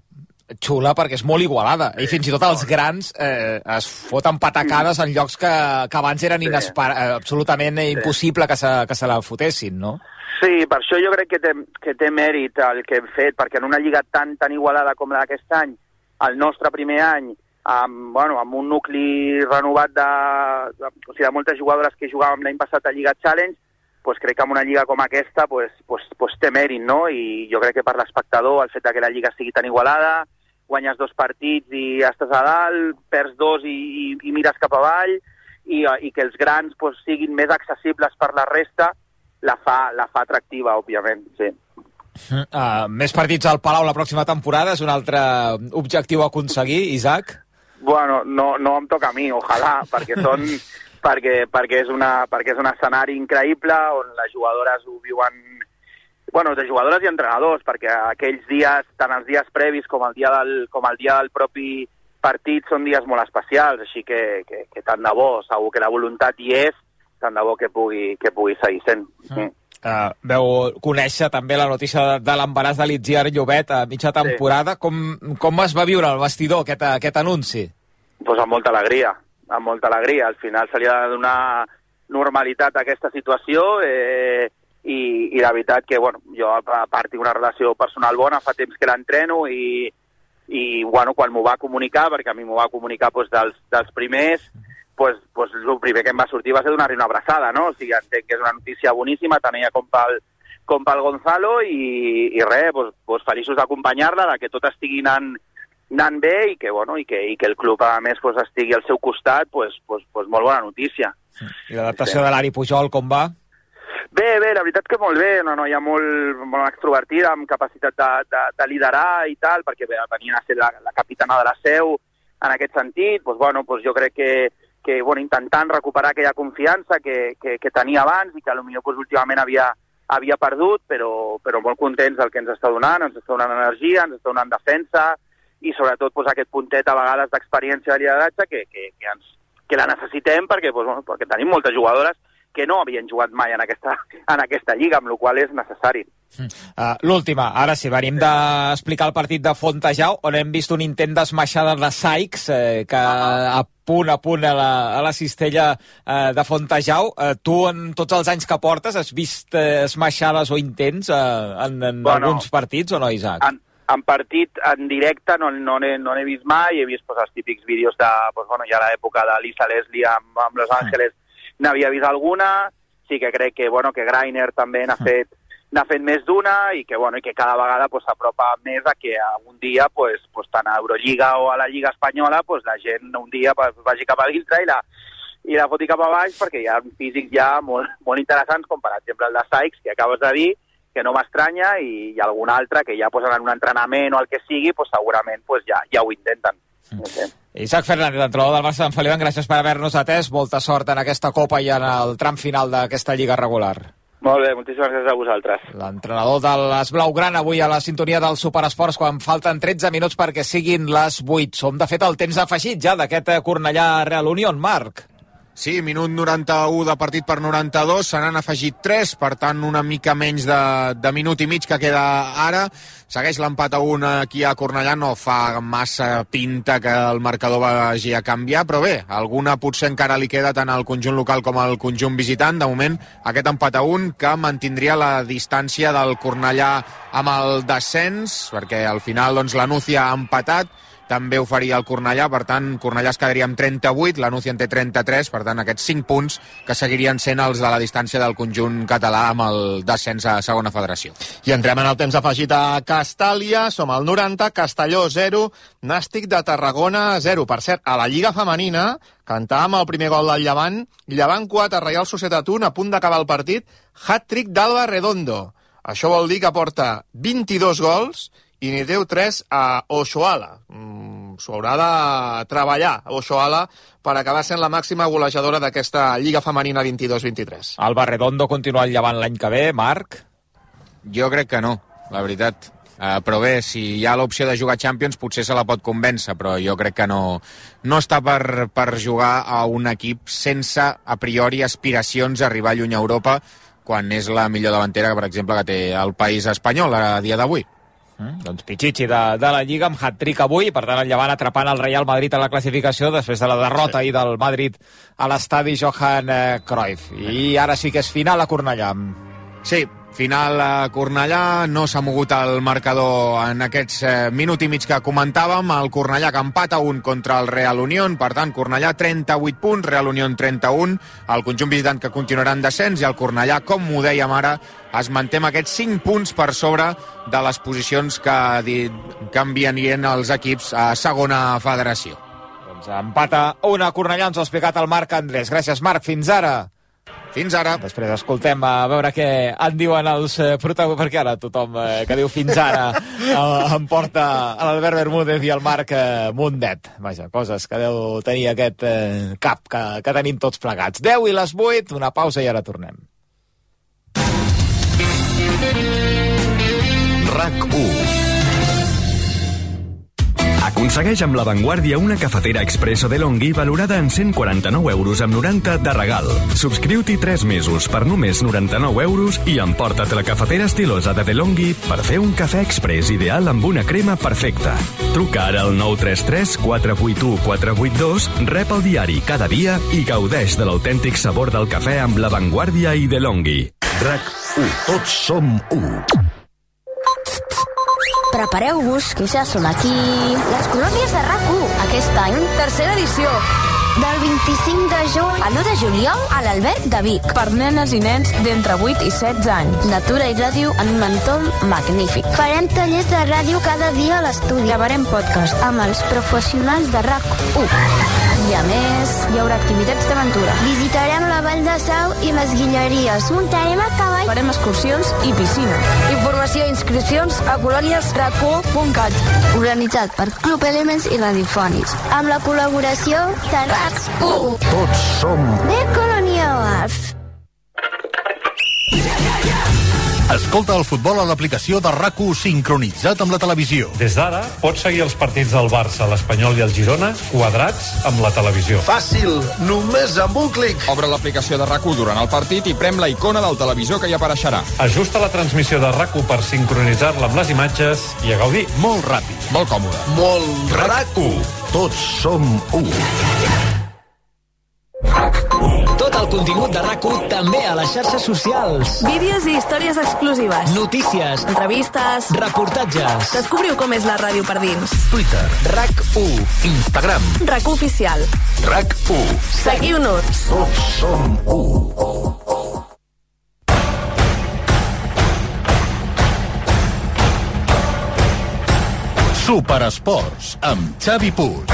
B: xula perquè és molt igualada. I fins i tot els grans es foten patacades en llocs que abans eren absolutament impossible que se la fotessin, no?
L: Sí, per això jo crec que té mèrit el que hem fet, perquè en una lliga tan igualada com la d'aquest any, el nostre primer any, amb un nucli renovat de moltes jugadores que jugàvem l'any passat a Lliga Challenge, pues crec que en una lliga com aquesta pues té mèrit, no? I jo crec que per l'espectador, el fet que la lliga sigui tan igualada, guanyes 2 partits i estàs a dalt, perds 2 i mires cap avall, i que els grans pues siguin més accessibles per la resta, la fa atractiva, òbviament, sí.
B: Més partits al Palau la pròxima temporada és un altre objectiu a aconseguir, Isaac?
L: Bueno, no em toca a mi, ojalà, perquè és un escenari increïble on les jugadores ho viuen, de jugadores i entrenadors, perquè aquells dies, tant els dies previs com el dia del propi partit, són dies molt especials, així que tant de bo, segur que la voluntat hi és, tant de bo que pugui seguir sent.
B: Veu conèixer també la notícia de l'embaràs de l'Itziar Llobet a mitja temporada. Sí. Com es va viure al vestidor aquest anunci?
L: Pues amb molta alegria. Al final se li ha de donar normalitat a aquesta situació i la veritat que, jo a part tinc una relació personal bona, fa temps que l'entreno i quan m'ho va comunicar, perquè a mi m'ho va comunicar dels primers, el primer que em va sortir va ser donar-li una abraçada, no? O sigui, entenc que és una notícia boníssima, tant ella com pel Gonzalo, i res, feliços d'acompanyar-la, que tot estigui anant bé i que el club, a més, estigui al seu costat, molt bona notícia.
B: I l'adaptació de l'Ari Pujol, com va?
L: Bé, la veritat que molt bé, una noia molt extrovertida, amb capacitat de liderar i tal, perquè venia a ser la capitana de la Seu en aquest sentit, jo crec que intentant recuperar aquella confiança que tenia abans i que potser últimament havia perdut, però molt contents del que ens està donant, energia, ens està donant defensa i sobretot aquest puntet a vegades d'experiència de lideratge que la necessitem perquè tenim moltes jugadores que no havien jugat mai en aquesta lliga, amb la qual és necessari.
B: L'última, ara sí, venim d'explicar el partit de Fontejau, on hem vist un intent d'esmaixada de Sykes, que a punt a la cistella de Fontejau. Tu, en tots els anys que portes, has vist esmaixades o intents en alguns partits o no, Isaac?
L: En partit, en directe, no n'he vist mai. He vist els típics vídeos de, ja a l'època de Lisa Leslie amb Los Angeles, n'havia vist alguna. Sí que crec que Greiner també n'ha fet més d'una i que cada vegada s'apropa més a que un dia, tant a Eurolliga o a la Lliga Espanyola, la gent un dia vagi cap a dintre i la foti cap a baix, perquè hi ha físics ja molt interessants, com per exemple el de Sykes, que acabes de dir, que no m'estranya, i algun altre que ja en un entrenament o el que sigui, segurament ja ho intenten.
B: Isaac Fernández, entrenador del Barça d'en Feliu, gràcies per haver-nos atès. Molta sort en aquesta Copa i en el tram final d'aquesta Lliga regular.
L: Molt bé, moltíssimes gràcies a vosaltres.
B: L'entrenador de les Blaugrana avui a la sintonia del Superesports quan falten 13 minuts perquè siguin les 8. Som, de fet, al temps afegit ja d'aquest Cornellà Real Unión, Marc.
G: Sí, minut 91 de partit per 92, se n'han afegit 3, per tant una mica menys de minut i mig que queda ara. Segueix l'empat a 1 aquí a Cornellà, no fa massa pinta que el marcador vagi a canviar, però bé, alguna potser encara li queda tant al conjunt local com al conjunt visitant. De moment, aquest empat a 1 que mantindria la distància del Cornellà amb el descens, perquè al final la Nucia ha empatat, també ho faria el Cornellà, per tant, Cornellà es quedaria amb 38, la Nucia en té 33, per tant, aquests 5 punts que seguirien sent els de la distància del conjunt català amb el descens a segona federació.
F: I entrem en el temps afegit a Castàlia, som al 90, Castelló 0, Nàstic de Tarragona 0. Per cert, a la Lliga Femenina, cantàvem el primer gol del Llevant 4, Reial Societat 1, a punt d'acabar el partit, hat-trick d'Alba Redondo. Això vol dir que porta 22 gols i n'hi deu 3 a Oshoala. S'ho haurà de treballar, Oshoala, per acabar sent la màxima golejadora d'aquesta Lliga Femenina 22-23.
B: Alba Redondo continua al Llevant l'any que ve, Marc?
G: Jo crec que no, la veritat. Però bé, si hi ha l'opció de jugar Champions potser se la pot convèncer, però jo crec que no està per jugar a un equip sense a priori aspiracions a arribar lluny a Europa, quan és la millor davantera, per exemple, que té el país espanyol a dia d'avui.
B: Doncs Pichichi de la Lliga amb hat-trick avui, per tant el Llevant atrapant el Real Madrid a la classificació després de la derrota ahir del Madrid a l'estadi Johan Cruyff. I ara sí que és final a Cornellà.
G: Sí, final a Cornellà, no s'ha mogut el marcador en aquests minut i mig que comentàvem. El Cornellà que empata 1 contra el Real Unión, per tant Cornellà 38 punts, Real Unión 31, el conjunt visitant que continuarà en descens, i el Cornellà, com ho dèiem ara, es manté amb aquests 5 punts per sobre de les posicions que enviarien els equips a segona federació.
B: Doncs empata 1 a Cornellà, ens ho ha explicat el Marc Andrés. Gràcies, Marc, fins ara.
G: Fins ara.
B: Després escoltem a veure què en diuen els protagonistes, perquè ara tothom que diu fins ara em porta a l'Albert Bermúdez i al Marc Mundet. Vaja, coses que deu tenir aquest cap que tenim tots plegats. 10 i les 8, una pausa i ara tornem.
M: RAC1. Aconsegueix amb La Vanguardia una cafetera expresso DeLonghi valorada en 149 euros amb 90 de regal. Subscriu-t'hi 3 mesos per només 99 euros i emporta't la cafetera estilosa de DeLonghi per fer un cafè express ideal amb una crema perfecta. Truca ara al 933 481 482, rep el diari cada dia i gaudeix de l'autèntic sabor del cafè amb La Vanguardia i DeLonghi. RAC1. Tots som 1.
N: Prepareu-vos, que ja són aquí les colònies de RAC1. Aquest any, tercera edició. Del 25 de juny al 1 de juliol a l'Alberg de Vic.
K: Per nenes i nens d'entre 8 i 16 anys.
N: Natura i ràdio en un entorn magnífic. Farem tallers de ràdio cada dia a l'estudi.
K: Gravarem podcast
N: amb els professionals de RAC1.
K: I a més, hi haurà activitats d'aventura.
N: Visitarem la Vall de Sau i les Guilleries. Muntarem a cavall.
K: Farem excursions i piscina.
N: Informació i inscripcions a colòniesrac1.cat. Organitzat per Club Elements i Radiofònics. Amb la col·laboració de RAC1.
M: Tots som
N: de Colonials.
J: Escolta el futbol a l'aplicació de RAC1 sincronitzat amb la televisió.
O: Des d'ara pots seguir els partits del Barça, l'Espanyol i el Girona quadrats amb la televisió.
P: Fàcil, només amb un clic.
Q: Obre l'aplicació de RAC1 durant el partit i prem la icona del televisor que hi apareixerà.
O: Ajusta la transmissió de RAC1 per sincronitzar-la amb les imatges i a gaudir.
J: Molt ràpid.
Q: Molt còmode.
P: Molt RAC1.
M: Tots som 1.
R: Tot el contingut de RAC1 també a les xarxes socials.
K: Vídeos i històries exclusives.
R: Notícies.
K: Entrevistes.
R: Reportatges.
K: Descobriu com és la ràdio per dins.
J: Twitter.
R: RAC1.
J: Instagram.
K: RAC1 Oficial.
J: RAC1.
K: Seguiu-nos.
M: Tots som 1.
J: Superesports amb Xavi Puig.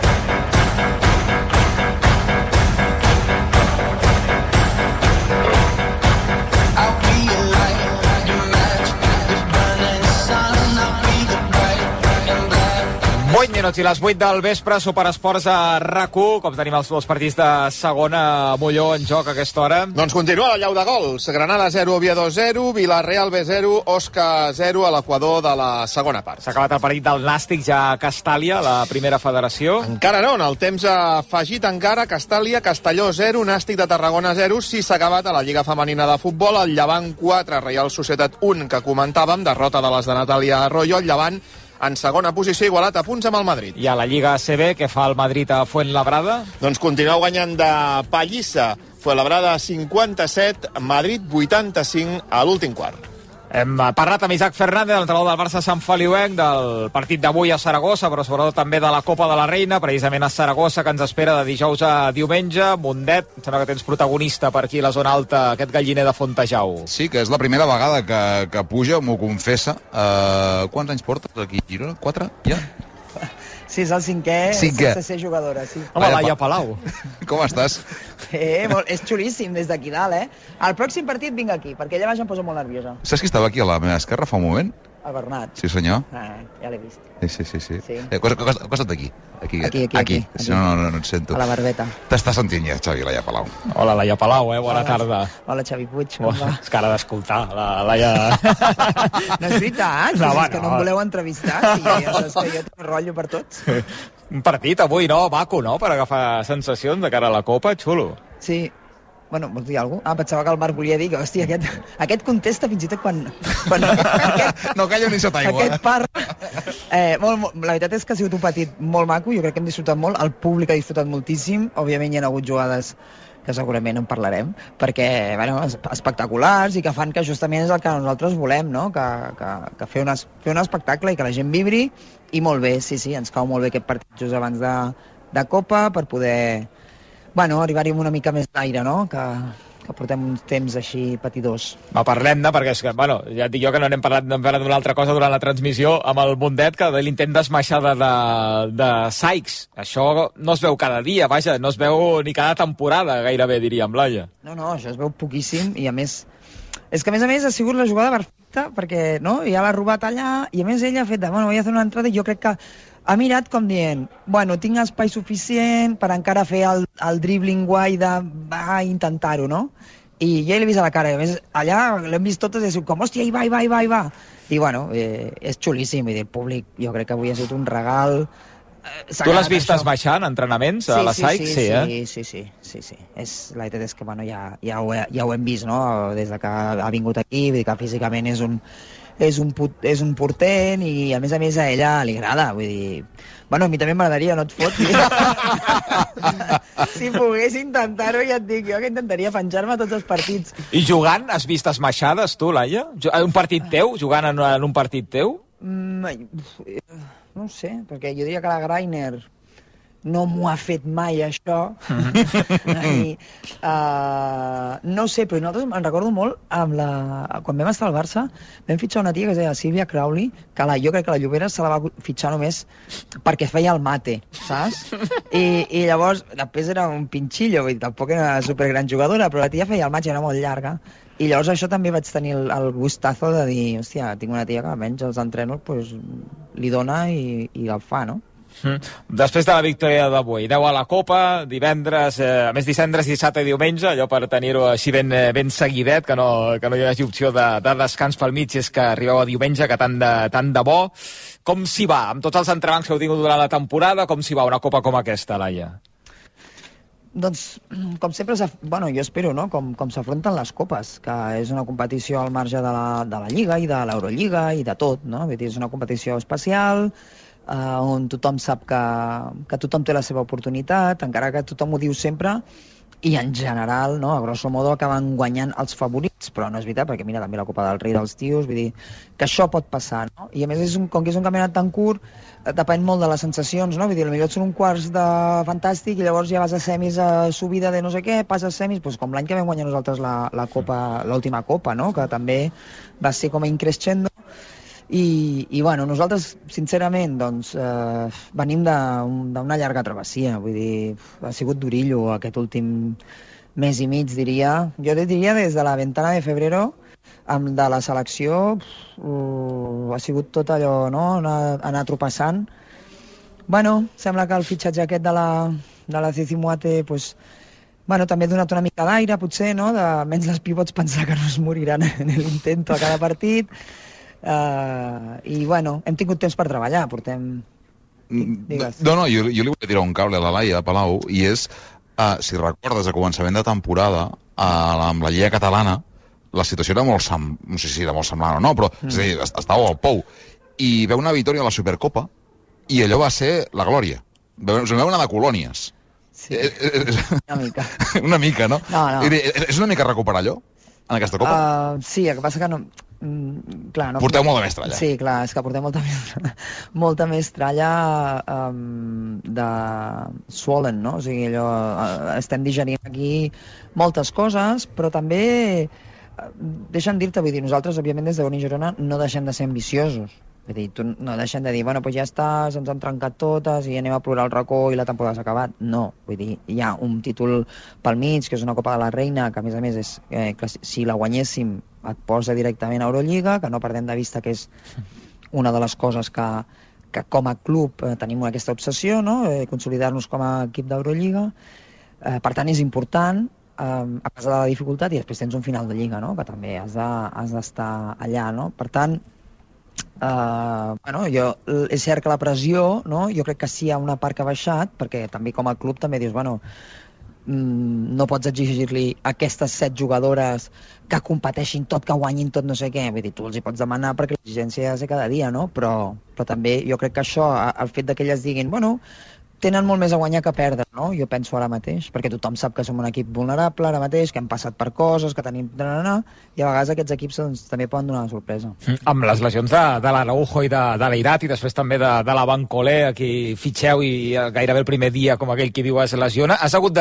B: Vuit minuts i les 8 del vespre, Superesports a RAC1, com tenim els dos partits de segona, Molló en joc a aquesta hora.
F: Doncs continua la llau de gols. Granada 0, Oviedo 0, Villarreal B0, Osca 0 a l'equador de la segona part.
B: S'ha acabat el partit del Nàstic ja a Castàlia, la primera federació.
F: Encara no, en el temps afegit encara, Castàlia, Castelló 0, Nàstic de Tarragona 0, sí s'ha acabat a la Lliga Femenina de Futbol, el Llevant 4, Reial Societat 1, que comentàvem, derrota de les de Natàlia Arroyo, el Llevant en segona posició, igualat a punts amb el Madrid.
B: I a la Lliga ACB, què fa el Madrid a Fuenlabrada?
F: Doncs continua guanyant de pallissa. Fuenlabrada 57, Madrid 85 a l'últim quart.
B: Hem parlat amb Isaac Fernández, l'entrenador del Barça Sant Feliuenc, del partit d'avui a Saragossa, però sobretot també de la Copa de la Reina, precisament a Saragossa, que ens espera de dijous a diumenge. Mundet, em sembla que tens protagonista per aquí a la zona alta, aquest galliner de Fontejau.
D: Sí, que és la primera vegada que puja, m'ho confessa. Quants anys portes aquí a Girona? 4? Ja?
S: Sí, és el cinquè. Sense ser jugadora, sí.
B: Home, Laia Palau.
D: Com estàs?
S: És xulíssim des d'aquí dalt, El pròxim partit vinc aquí, perquè allà baix em poso molt nerviosa.
D: Saps qui estava aquí a la meva esquerra fa un moment?
S: El Bernat.
D: Sí, senyor.
S: Ja l'he vist.
D: Sí. Acosta't aquí. Aquí. Si no et sento.
S: A la barbeta.
D: T'està sentint ja, Xavi, Laia Palau.
B: Hola, Laia Palau, bona tarda.
S: Hola, Xavi Puig.
B: És cara d'escoltar, la Laia...
S: No és veritat, és que no em voleu entrevistar, ja saps que jo tinc rotllo per tots.
B: Un partit avui, no? Maco, no? Per agafar sensacions de cara a la Copa, xulo.
S: Sí, Bueno, vols dir alguna cosa? Pensava que el Marc volia dir que, hòstia, aquest contesta fins i tot quan
D: no calla ni sota aigua.
S: Aquest parla. La veritat és que ha sigut un partit molt maco, jo crec que hem disfrutat molt, el públic ha disfrutat moltíssim, òbviament hi ha hagut jugades que segurament en parlarem, perquè, bueno, espectaculars i que fan que justament és el que nosaltres volem, no? Que fer un espectacle i que la gent vibri, i molt bé, sí, ens cau molt bé aquest partit just abans de Copa per poder, bueno, arribar-hi amb una mica més d'aire, no? Que portem uns temps així patidors.
B: Parlem-ne, perquè és que, bueno, ja et dic jo que no n'hem parlat d'una altra cosa durant la transmissió amb el Mundet, que de l'intent d'esmaixada de Sykes. Això no es veu cada dia, vaja, no es veu ni cada temporada, gairebé, diríem, Laia.
S: No, això es veu poquíssim, i a més... És que, a més, ha sigut la jugada perfecta, perquè, no?, ja l'ha robat allà, i a més ella ha fet bueno, voy a fer una entrada, i jo crec que ha mirat com dient, bueno, tinc espai suficient per encara fer el dribbling guai de intentar-ho, no? I jo l'he vist a la cara, i a més allà l'hem vist totes i ha sigut com, hòstia, hi va. I bueno, és xulíssim, i el públic jo crec que avui ha sigut un regal.
B: Tu l'has vist esmaixant entrenaments a la Sykes?
S: Sí. La veritat és que bueno, ja ho hem vist, no? Des de que ha vingut aquí, vull dir que físicament és un portent, i a més a ella li agrada, vull dir... Bueno, a mi també m'agradaria, no et fots. Si pogués intentar-ho, ja et dic, jo que intentaria penjar-me a tots els partits.
B: I jugant, has vist esmaixades, tu, Laia? Un partit teu? Jugant en un partit teu?
S: No sé, perquè jo diria que la Greiner no m'ho ha fet mai, això. No sé, però nosaltres me'n recordo molt quan vam estar al Barça, vam fitxar una tia que es deia Sílvia Crowley, que jo crec que la Llobera se la va fitxar només perquè feia el mate, saps? I llavors, després era un pinxillo, vull dir, tampoc era una supergran jugadora, però la tia feia el mate, era molt llarga, i llavors això també vaig tenir el gustazo de dir, hòstia, tinc una tia que almenys els entrenos pues, li dona i el fa, no?
B: Després de la victòria d'avui, 10 a la Copa, divendres, a més divendres, dissabte i diumenge, allò per tenir-ho així ben seguidet, que no hi hagi opció de descans pel mig, és que arribeu a diumenge, que tant de bo. Com s'hi va? Amb tots els entrebancs que heu tingut durant la temporada, com s'hi va una Copa com aquesta, Laia?
S: Doncs, com sempre, bueno, jo espero, no?, com s'afronten les copes, que és una competició al marge de la Lliga i de l'Eurolliga i de tot, no? Vull dir, és una competició especial, on tothom sap que tothom té la seva oportunitat, encara que tothom ho diu sempre, i en general, no, a grosso modo, acaben guanyant els favorits, però no és veritat, perquè mira, també la Copa del Rei dels tios, vull dir, que això pot passar, no? I a més, com que és un campionat tan curt, depèn molt de les sensacions, no? Vull dir, potser són un quarts de fantàstic i llavors ja vas a semis a subida de no sé què, passes semis, doncs com l'any que vam guanyar nosaltres l'última Copa, no? Que també va ser com a increscendo. I bueno, nosaltres, sincerament, doncs, venim d'una llarga travessia, vull dir, ha sigut durillo aquest últim mes i mig, diria. Jo diria des de la ventana de febrero, de la selecció, ha sigut tot allò, no?, anar tropeçant. Bueno, sembla que el fitxatge aquest de la Cicimuate, pues, bueno, també ha donat una mica d'aire, potser, no?, de menys les pivots pensar que no es moriran en l'intento a cada partit. I bueno, hem tingut temps per treballar, portem... Digues.
D: No, jo li vull tirar un cable a la Laia de Palau, i és, si recordes, a començament de temporada, amb la Lliga Catalana, la situació era molt no sé si era molt semblant o no, però és a dir, estàveu al pou, i veu una victòria a la Supercopa, i allò va ser la glòria. Us en veu una de colònies.
S: Sí, una mica.
D: Una mica, no?
S: No.
D: És una mica recuperar allò, en aquesta Copa?
S: Sí, el que passa que no... Clar, no,
D: porteu molta més tralla.
S: Sí, clar, és que portem molta més tralla de swollen, no? O sigui, allò, estem digerint aquí moltes coses, però també deixa'm dir-te, vull dir, nosaltres, òbviament, des de Boni Girona no deixem de ser ambiciosos. Vull dir, no deixem de dir, bueno, doncs ja està, se'ns han trencat totes i anem a plorar el racó i la temporada s'ha acabat. No, vull dir, hi ha un títol pel mig, que és una Copa de la Reina, que a més és, si la guanyéssim et posa directament a Eurolliga, que no perdem de vista que és una de les coses que com a club tenim aquesta obsessió, no?, consolidar-nos com a equip d'Eurolliga. Per tant, és important, a pesar de la dificultat, i després tens un final de Lliga, no?, que també has d'estar allà, no? Per tant, bueno, és cert que la pressió, no?, jo crec que sí hi ha una part que ha baixat, perquè també com a club també dius, bueno, no pots exigir-li a aquestes 7 jugadores que competeixin tot, que guanyin tot, no sé què. Vull dir, tu els hi pots demanar perquè l'exigència ha de ser cada dia, no? Però també jo crec que això, el fet que elles diguin, bueno, tenen molt més a guanyar que a perdre, no? Jo penso ara mateix, perquè tothom sap que som un equip vulnerable ara mateix, que hem passat per coses, que tenim... i a vegades aquests equips doncs, també poden donar una sorpresa.
B: Amb les lesions de l'Araujo i de l'Eirat i després també de la Bancolé, aquí fitxeu i gairebé el primer dia, com aquell qui diu, es lesiona. Has hagut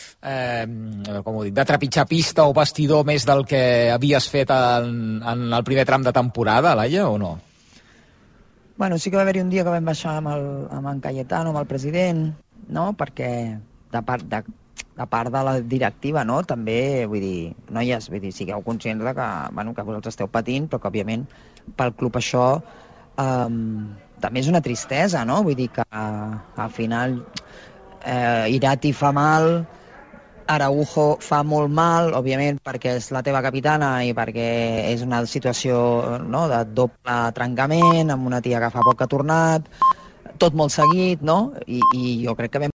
B: de trepitjar pista o vestidor més del que havies fet en el primer tram de temporada, Laia, o no?
S: Bueno, sí que va haver-hi un dia que vam baixar amb en Cayetano, amb el president, no? Perquè de part de la directiva, no? També, vull dir, noies, sigueu conscients de que, bueno, que vosaltres esteu patint, però que, òbviament, pel club això també és una tristesa, no? Vull dir que al final Irati fa mal, Araujo fa molt mal, òbviament, perquè és la teva capitana i perquè és una situació, no?, de doble trencament, amb una tia que fa poc que ha tornat, tot molt seguit, no? I jo crec que vam